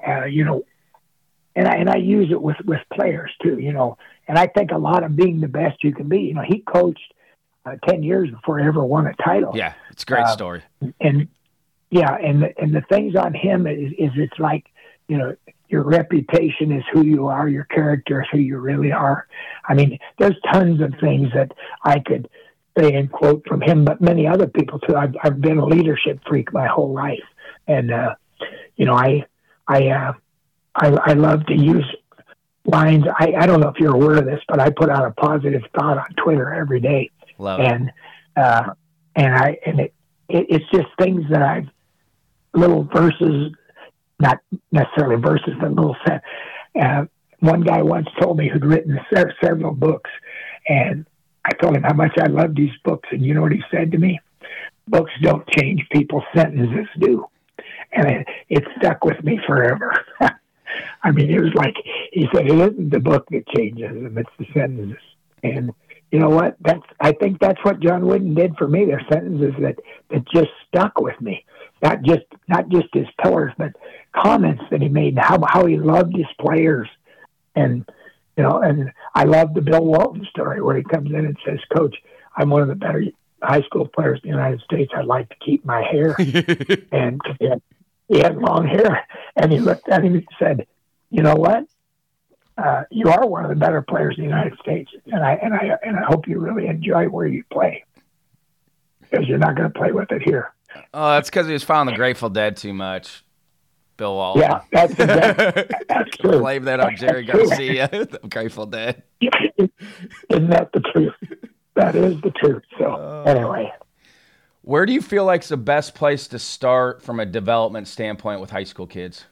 and I use it with players too, and I think a lot of being the best you can be. He coached 10 years before he ever won a title. Yeah, it's a great story. And the things on him is it's like, your reputation is who you are, your character is who you really are. I mean, there's tons of things that I could say and quote from him, but many other people too. I've been a leadership freak my whole life, and I love to use lines. I don't know if you're aware of this, but I put out a positive thought on Twitter every day. Love it. And it's just things that I've little verses, not necessarily verses, but little set. One guy once told me, who'd written several books, and I told him how much I loved these books, and you know what he said to me? Books don't change people, sentences do. And it stuck with me forever. I mean, it was like, he said, it isn't the book that changes them, it's the sentences. And you know what? I think that's what John Wooden did for me. They're sentences that just stuck with me. Not just his pillars, but comments that he made, how he loved his players. And and I love the Bill Walton story where he comes in and says, Coach, I'm one of the better high school players in the United States. I'd like to keep my hair. And he had long hair. And he looked at him and said, you know what? You are one of the better players in the United States. And I hope you really enjoy where you play, because you're not going to play with it here. Oh, that's because he was following the Grateful Dead too much. Bill Walton. Yeah, that's true. Blame that on Jerry Garcia, the Grateful Dead. Isn't that the truth? That is the truth. So anyway. Where do you feel like is the best place to start from a development standpoint with high school kids?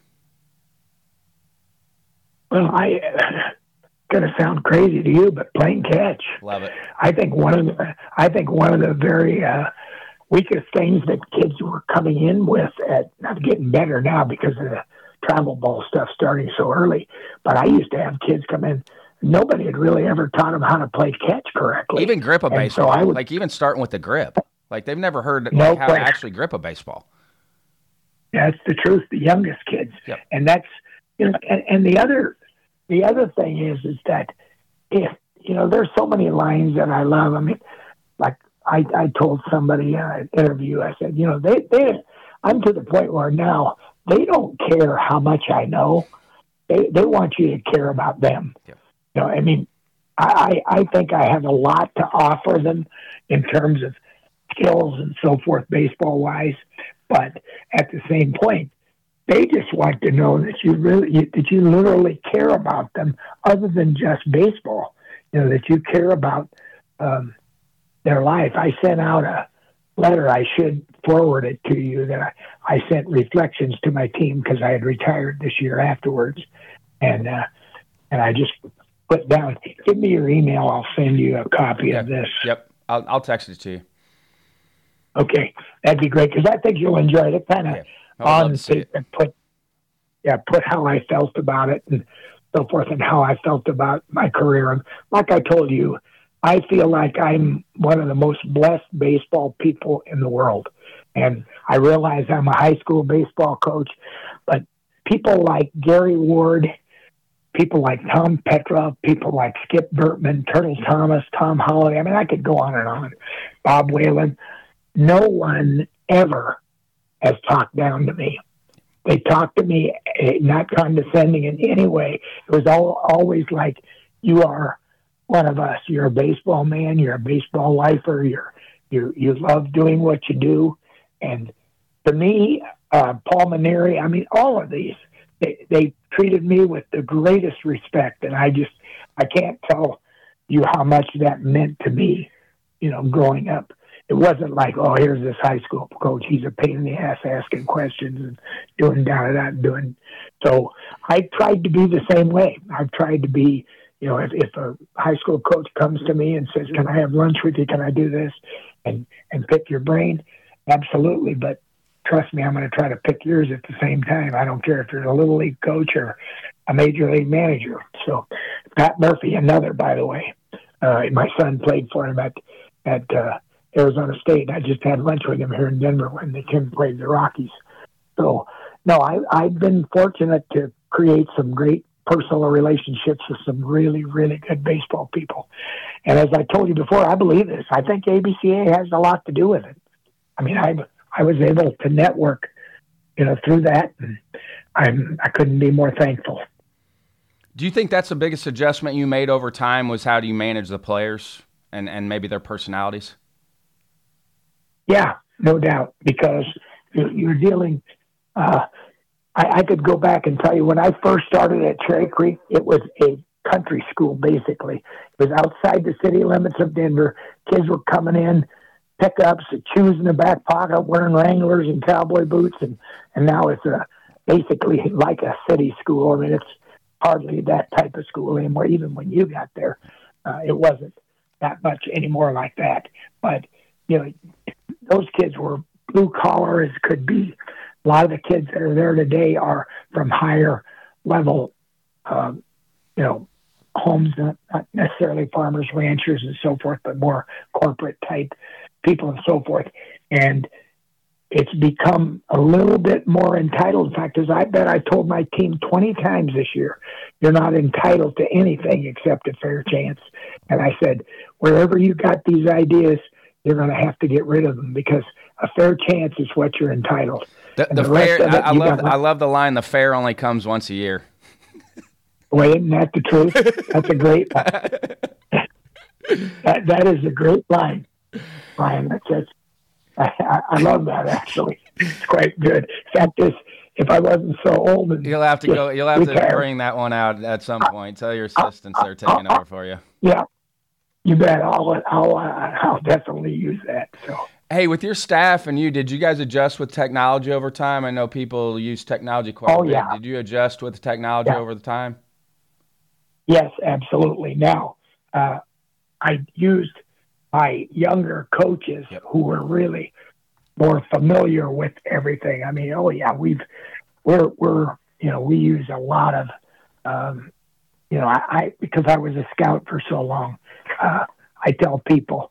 Well, going to sound crazy to you, but playing catch. Love it. I think one of the very weakest things that kids were coming in with, not getting better now because of the travel ball stuff starting so early, but I used to have kids come in. Nobody had really ever taught them how to play catch correctly. Even grip a baseball, so like even starting with the grip. Like they've never heard how to actually grip a baseball. That's the truth. The youngest kids, yep. And that's and the other thing is that if there's so many lines that I love. I mean, like I told somebody in an interview, I said, I'm to the point where now they don't care how much I know. They want you to care about them. Yep. I mean, I think I have a lot to offer them in terms of skills and so forth, baseball wise. But at the same point, they just want to know that you literally care about them, other than just baseball. That you care about their life. I sent out a letter. I should forward it to you. That I sent reflections to my team because I had retired this year afterwards, and I just put down. Give me your email. I'll send you a copy of this. Yep, I'll text it to you. Okay, that'd be great because I think you'll enjoy it. It kind of on paper put how I felt about it and so forth, and how I felt about my career. And like I told you, I feel like I'm one of the most blessed baseball people in the world. And I realize I'm a high school baseball coach, but people like Gary Ward, people like Tom Petrov, people like Skip Bertman, Turtle Thomas, Tom Holliday. I mean, I could go on and on. Bob Whalen. No one ever has talked down to me. They talked to me not condescending in any way. It was always like, you are one of us. You're a baseball man. You're a baseball lifer. You love doing what you do. And to me, Paul Maneri, I mean, all of these, they treated me with the greatest respect. And I can't tell you how much that meant to me, growing up. It wasn't like, oh, here's this high school coach. He's a pain in the ass asking questions and doing da-da-da and doing. So I tried to be the same way. I've tried to be, if a high school coach comes to me and says, can I have lunch with you? Can I do this? And pick your brain? Absolutely. But trust me, I'm going to try to pick yours at the same time. I don't care if you're a little league coach or a major league manager. So Pat Murphy, another, by the way, my son played for him at Arizona State. I just had lunch with him here in Denver when the team played the Rockies. So, no, I've been fortunate to create some great personal relationships with some really, really good baseball people. And as I told you before, I believe this. I think ABCA has a lot to do with it. I mean, I was able to network, through that, and I couldn't be more thankful. Do you think that's the biggest adjustment you made over time was how do you manage the players and maybe their personalities? Yeah, no doubt, because you're dealing. I could go back and tell you when I first started at Cherry Creek, it was a country school, basically. It was outside the city limits of Denver. Kids were coming in, pickups, shoes in the back pocket, wearing Wranglers and cowboy boots, and now it's basically like a city school. I mean, it's hardly that type of school anymore. Even when you got there, it wasn't that much anymore like that. But, those kids were blue collar as could be. A lot of the kids that are there today are from higher level, homes, not necessarily farmers, ranchers, and so forth, but more corporate type people and so forth. And it's become a little bit more entitled. In fact, as I bet I told my team 20 times this year, you're not entitled to anything except a fair chance. And I said, wherever you got these ideas, you're going to have to get rid of them because a fair chance is what you're entitled. The fair, I love the line, the fair only comes once a year. Wait, isn't that the truth? That's a great line. that is a great line, Brian. I love that, actually. It's quite good. In fact, if I wasn't so old, and you'll have to bring that one out at some point. Tell your assistants they're taking over for you. Yeah, you bet. I'll definitely use that. So Hey, with your staff and you, did you guys adjust with technology over time? I know people use technology quite a bit. Yeah. Did you adjust with technology over the time? Yes, absolutely. Now, I used my younger coaches who were really more familiar with everything. I mean, we use a lot of, because I was a scout for so long, I tell people,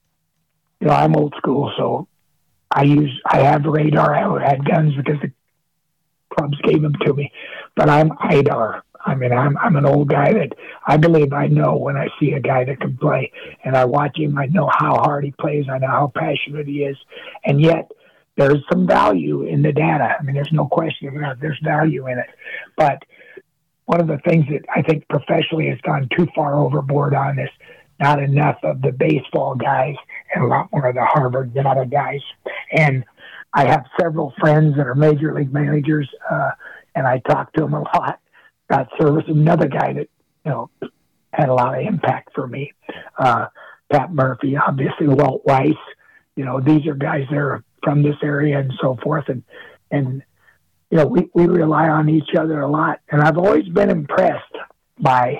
I'm old school, so I have radar. I had guns because the clubs gave them to me, but I'm IDAR. I mean, I'm an old guy that I believe I know when I see a guy that can play, and I watch him. I know how hard he plays. I know how passionate he is, and yet there's some value in the data. I mean, there's no question about it. There's value in it, but one of the things that I think professionally has gone too far overboard on is not enough of the baseball guys and a lot more of the Harvard data guys. And I have several friends that are major league managers, and I talk to them a lot about service. Another guy that, had a lot of impact for me, Pat Murphy, obviously Walt Weiss. These are guys that are from this area and so forth. And we rely on each other a lot. And I've always been impressed by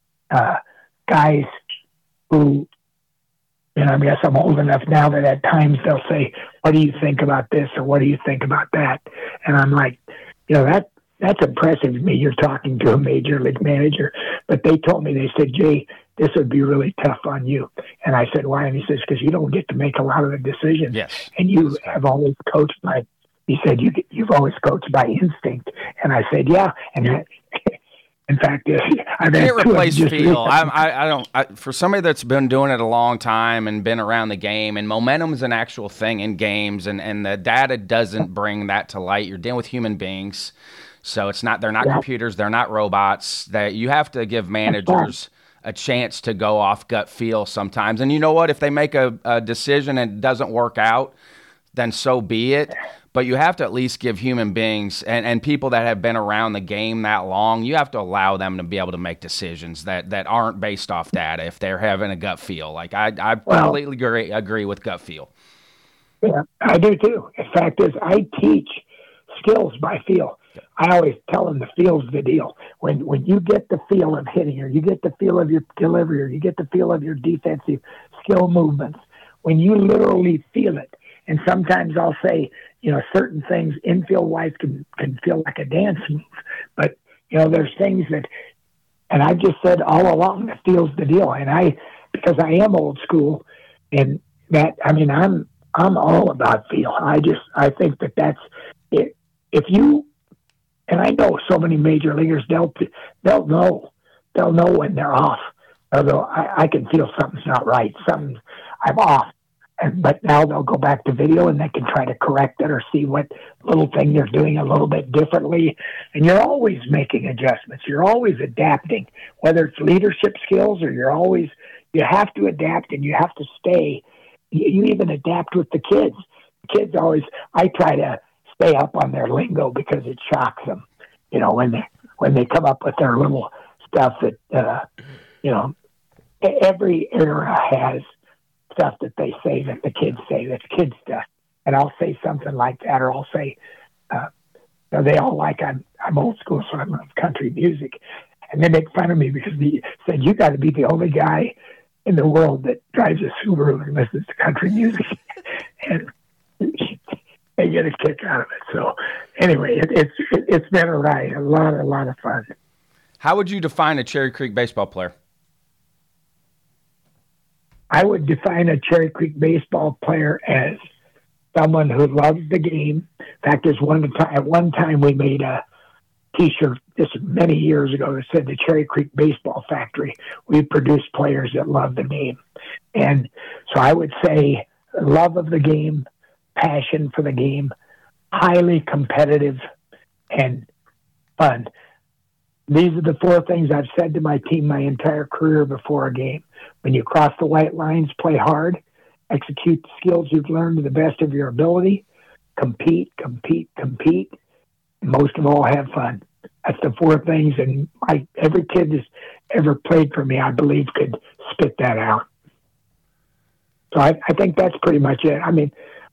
guys who, I guess I'm old enough now that at times they'll say, what do you think about this? Or what do you think about that? And I'm like, that's impressive to me. You're talking to a major league manager. But they told me, they said, Jay, this would be really tough on you. And I said, why? And he says, because you don't get to make a lot of the decisions. Yes. And you have always coached by, he said, you've always coached by instinct. And I said, yeah. And in fact, I can't replace feel. For somebody that's been doing it a long time and been around the game, and momentum is an actual thing in games, and the data doesn't bring that to light. You're dealing with human beings, so they're not computers, they're not robots. That you have to give managers a chance to go off gut feel sometimes. And you know what? If they make a decision and it doesn't work out, then so be it. But you have to at least give human beings and people that have been around the game that long, you have to allow them to be able to make decisions that aren't based off data if they're having a gut feel. Like I completely agree with gut feel. Yeah, I do too. The fact is, I teach skills by feel. I always tell them the feel's the deal. When you get the feel of hitting, or you get the feel of your delivery, or you get the feel of your defensive skill movements, when you literally feel it, and sometimes I'll say, certain things infield-wise can feel like a dance move. But, there's things that, and I've just said all along, that feels the deal. And because I am old school, and that, I'm all about feel. I think that's it. If you, and I know so many major leaguers, they'll know when they're off. Although I can feel something's not right, I'm off. But now they'll go back to video and they can try to correct it or see what little thing they're doing a little bit differently. And you're always making adjustments. You're always adapting, whether it's leadership skills or you have to adapt and you have to stay. You even adapt with the kids. Kids I try to stay up on their lingo because it shocks them. When they come up with their little stuff that, every era has stuff that they say that the kids say, that's kid stuff. And I'll say something like that, or I'll say, they all like I'm old school, so I love country music. And they make fun of me because they said, you got to be the only guy in the world that drives a Subaru and listens to country music. And they get a kick out of it. So anyway, it's been a ride, a lot of fun. How would you define a Cherry Creek baseball player? I would define a Cherry Creek baseball player as someone who loves the game. In fact, at one time we made a T-shirt, this many years ago, that said the Cherry Creek Baseball Factory. We produce players that love the game. And so I would say love of the game, passion for the game, highly competitive, and fun. These are the four things I've said to my team my entire career before a game. When you cross the white lines, play hard, execute the skills you've learned to the best of your ability, compete, and most of all, have fun. That's the four things, and every kid that's ever played for me, I believe, could spit that out. So I think that's pretty much it.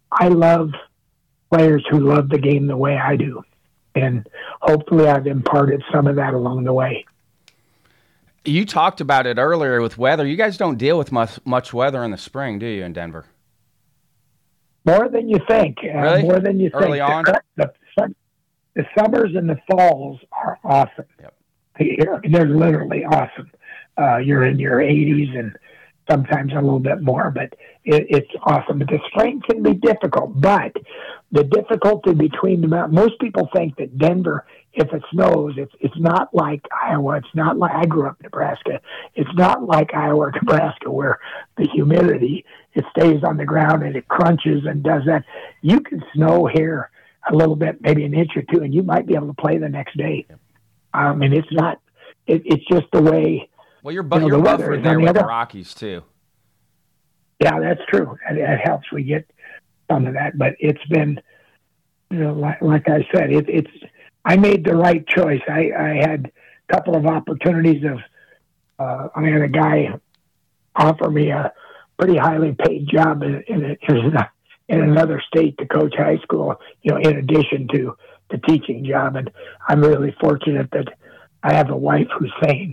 I love players who love the game the way I do. And hopefully I've imparted some of that along the way. You talked about it earlier with weather. You guys don't deal with much weather in the spring, do you, in Denver? More than you think. Really? More than you think. Early on? The summers and the falls are awesome. Yep. They're literally awesome. You're in your 80s and sometimes a little bit more, but it's awesome. But the spring can be difficult. But the difficulty between the mountains, most people think that Denver, if it snows, it's not like Iowa. It's not like, I grew up in Nebraska. It's not like Iowa or Nebraska where the humidity, it stays on the ground and it crunches and does that. You can snow here a little bit, maybe an inch or two, and you might be able to play the next day. And it's not, it's just the way. Well, you're buffered there with the Rockies, too. Yeah, that's true. It helps. We get some of that. But it's been, like I said, I made the right choice. I had a couple of opportunities I had a guy offer me a pretty highly paid job in another state to coach high school, in addition to the teaching job. And I'm really fortunate that I have a wife who's sane.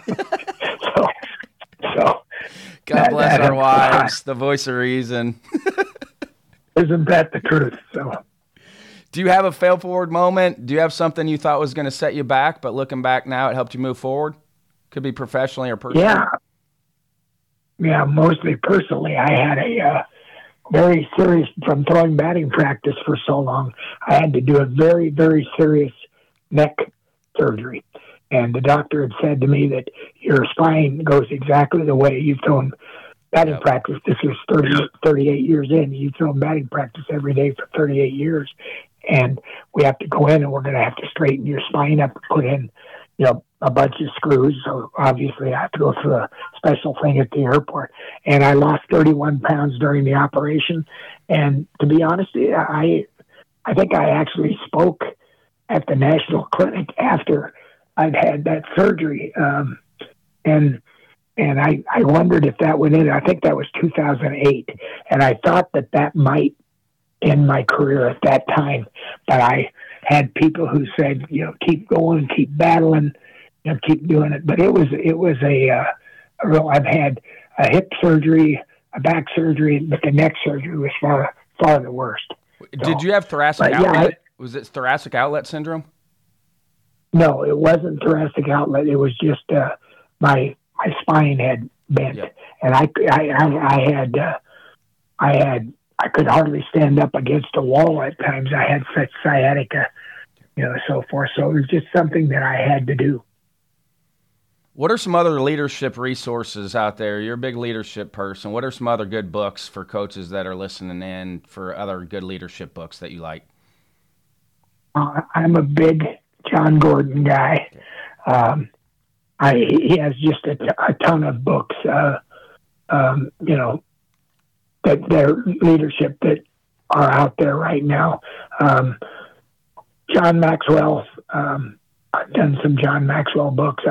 so God bless our wives, the voice of reason. Isn't that the truth? So, do you have a fail forward moment? Do you have something you thought was going to set you back, but looking back now, it helped you move forward? Could be professionally or personally. Yeah, mostly personally. I had a very serious, from throwing batting practice for so long, I had to do a very, very serious neck surgery. And the doctor had said to me that your spine goes exactly the way you've thrown batting practice. This was 38 years in. You've thrown batting practice every day for 38 years. And we have to go in and we're going to have to straighten your spine up and put in, a bunch of screws. So obviously I have to go through a special thing at the airport. And I lost 31 pounds during the operation. And to be honest, I think I actually spoke at the National Clinic after I'd had that surgery. And I wondered if that would end. I think that was 2008. And I thought that might end my career at that time. But I had people who said, keep going, keep battling, keep doing it. But it was a real, I've had a hip surgery, a back surgery, but the neck surgery was far the worst. Did you have thoracic outlet? Was it thoracic outlet syndrome? No, it wasn't thoracic outlet. It was just my spine had bent, and I could hardly stand up against a wall at times. I had such sciatica, so forth. So it was just something that I had to do. What are some other leadership resources out there? You're a big leadership person. What are some other good books for coaches that are listening in, for other good leadership books that you like? I'm a big John Gordon guy. He has just a ton of books, that their leadership that are out there right now. John Maxwell, I've done some John Maxwell books.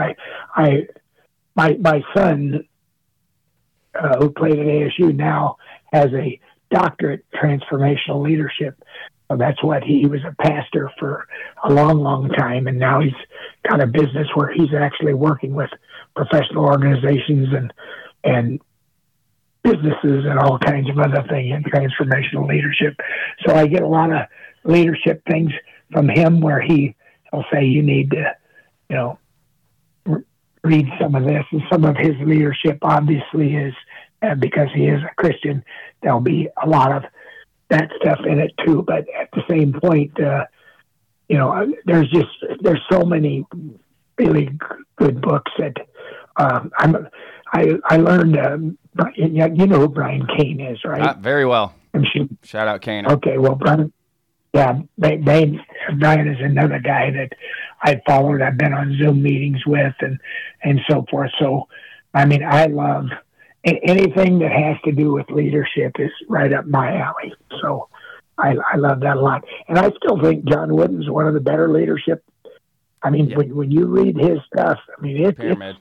My son, who played at ASU now, has a doctorate in transformational leadership. So that's what he was a pastor for a long, long time. And now he's got a business where he's actually working with professional organizations and businesses and all kinds of other things in transformational leadership. So I get a lot of leadership things from him where he'll say, you need to, read some of this. And some of his leadership obviously is, because he is a Christian, there'll be a lot of that stuff in it too. But at the same point, there's so many really good books that I learned. You know who Brian Cain is, right? Very well. Shout out Cain. Okay, well, Brian is another guy that I followed. I've been on Zoom meetings with and so forth. So, I love anything that has to do with leadership is right up my alley. So I love that a lot. And I still think John Wooden's one of the better leadership. When you read his stuff, Pyramid.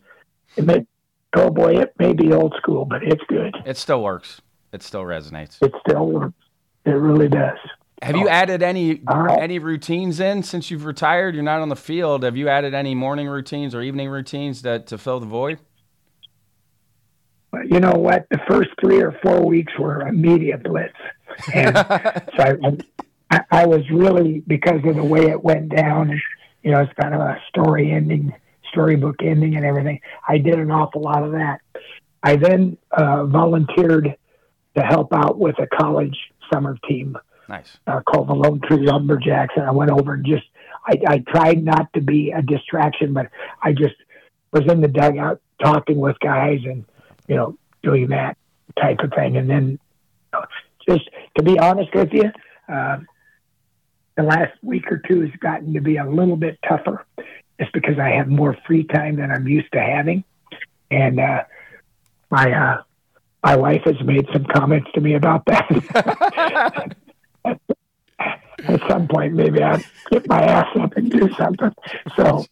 It may be old school, but it's good. It still works. It still resonates. It still works. It really does. Have you added any right. routines in since you've retired? You're not on the field. Have you added any morning routines or evening routines to fill the void? You know what? The first 3 or 4 weeks were a media blitz, and so I was really, because of the way it went down, and it's kind of a storybook ending, and everything. I did an awful lot of that. I then volunteered to help out with a college summer team. Nice. Called the Lone Tree Lumberjacks, and I went over and I tried not to be a distraction, but I just was in the dugout talking with guys and, doing that type of thing. And then just to be honest with you, the last week or two has gotten to be a little bit tougher just because I have more free time than I'm used to having. And my wife has made some comments to me about that. At some point, maybe I'll get my ass up and do something. So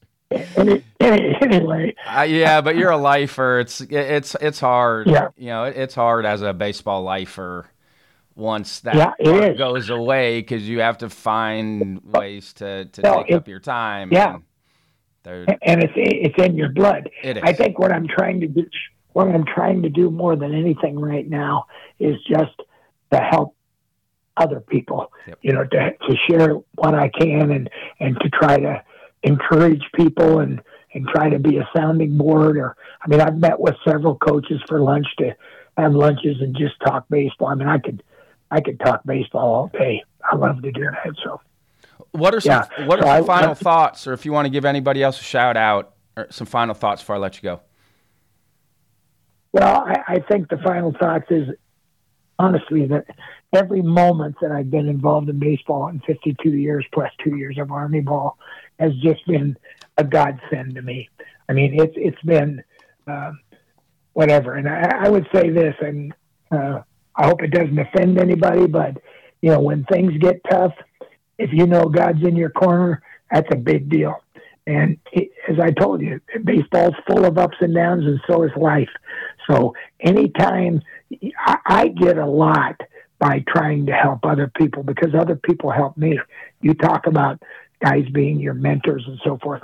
anyway. Yeah, but you're a lifer. It's hard. Yeah. It's hard as a baseball lifer once that goes away because you have to find ways to take up your time. Yeah. And it's in your blood. It is. I think what I'm trying to do more than anything right now is just to help other people, yep. To share what I can and to try to encourage people and try to be a sounding board. I've met with several coaches for lunch to have lunches and just talk baseball. I could talk baseball all day. I love to do that. So what are some final thoughts, or if you want to give anybody else a shout out, or some final thoughts before I let you go? Well, I think the final thoughts is, honestly, that every moment that I've been involved in baseball in 52 years plus 2 years of Army ball has just been a godsend to me. It's been whatever. And I would say this, and I hope it doesn't offend anybody, but, when things get tough, if God's in your corner, that's a big deal. And as I told you, baseball's full of ups and downs, and so is life. So anytime I get a lot by trying to help other people because other people help me. You talk about guys being your mentors and so forth.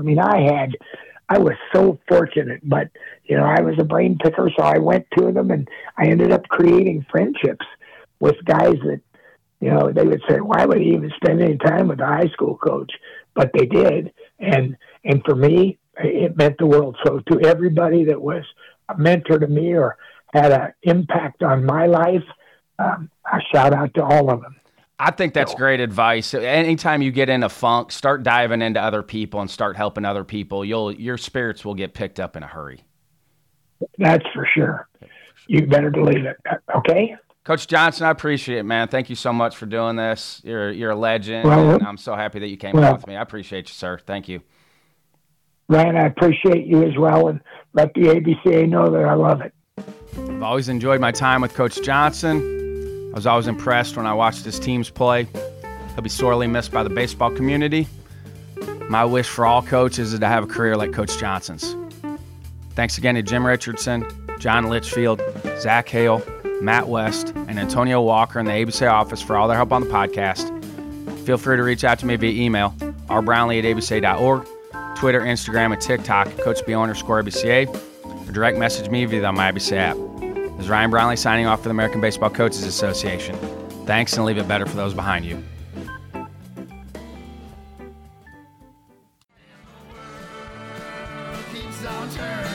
I was so fortunate, but I was a brain picker, so I went to them and I ended up creating friendships with guys that, they would say, why would he even spend any time with a high school coach? But they did. And for me, it meant the world. So to everybody that was a mentor to me or had an impact on my life, a shout out to all of them. I think that's great advice. Anytime you get in a funk, start diving into other people and start helping other people. Your spirits will get picked up in a hurry. That's for sure. You better believe it. Okay? Coach Johnson, I appreciate it, man. Thank you so much for doing this. You're a legend, and I'm so happy that you came on with me. I appreciate you, sir. Thank you. Ryan, I appreciate you as well, and let the ABCA know that I love it. I've always enjoyed my time with Coach Johnson. I was always impressed when I watched his teams play. He'll be sorely missed by the baseball community. My wish for all coaches is to have a career like Coach Johnson's. Thanks again to Jim Richardson, John Litchfield, Zach Hale, Matt West, and Antonio Walker in the ABC office for all their help on the podcast. Feel free to reach out to me via email, rbrownlee@abca.org, Twitter, Instagram, and TikTok, CoachB_ABCA, or direct message me via the My ABC app. This is Ryan Brownlee signing off for the American Baseball Coaches Association. Thanks, and leave it better for those behind you. Keeps on turning.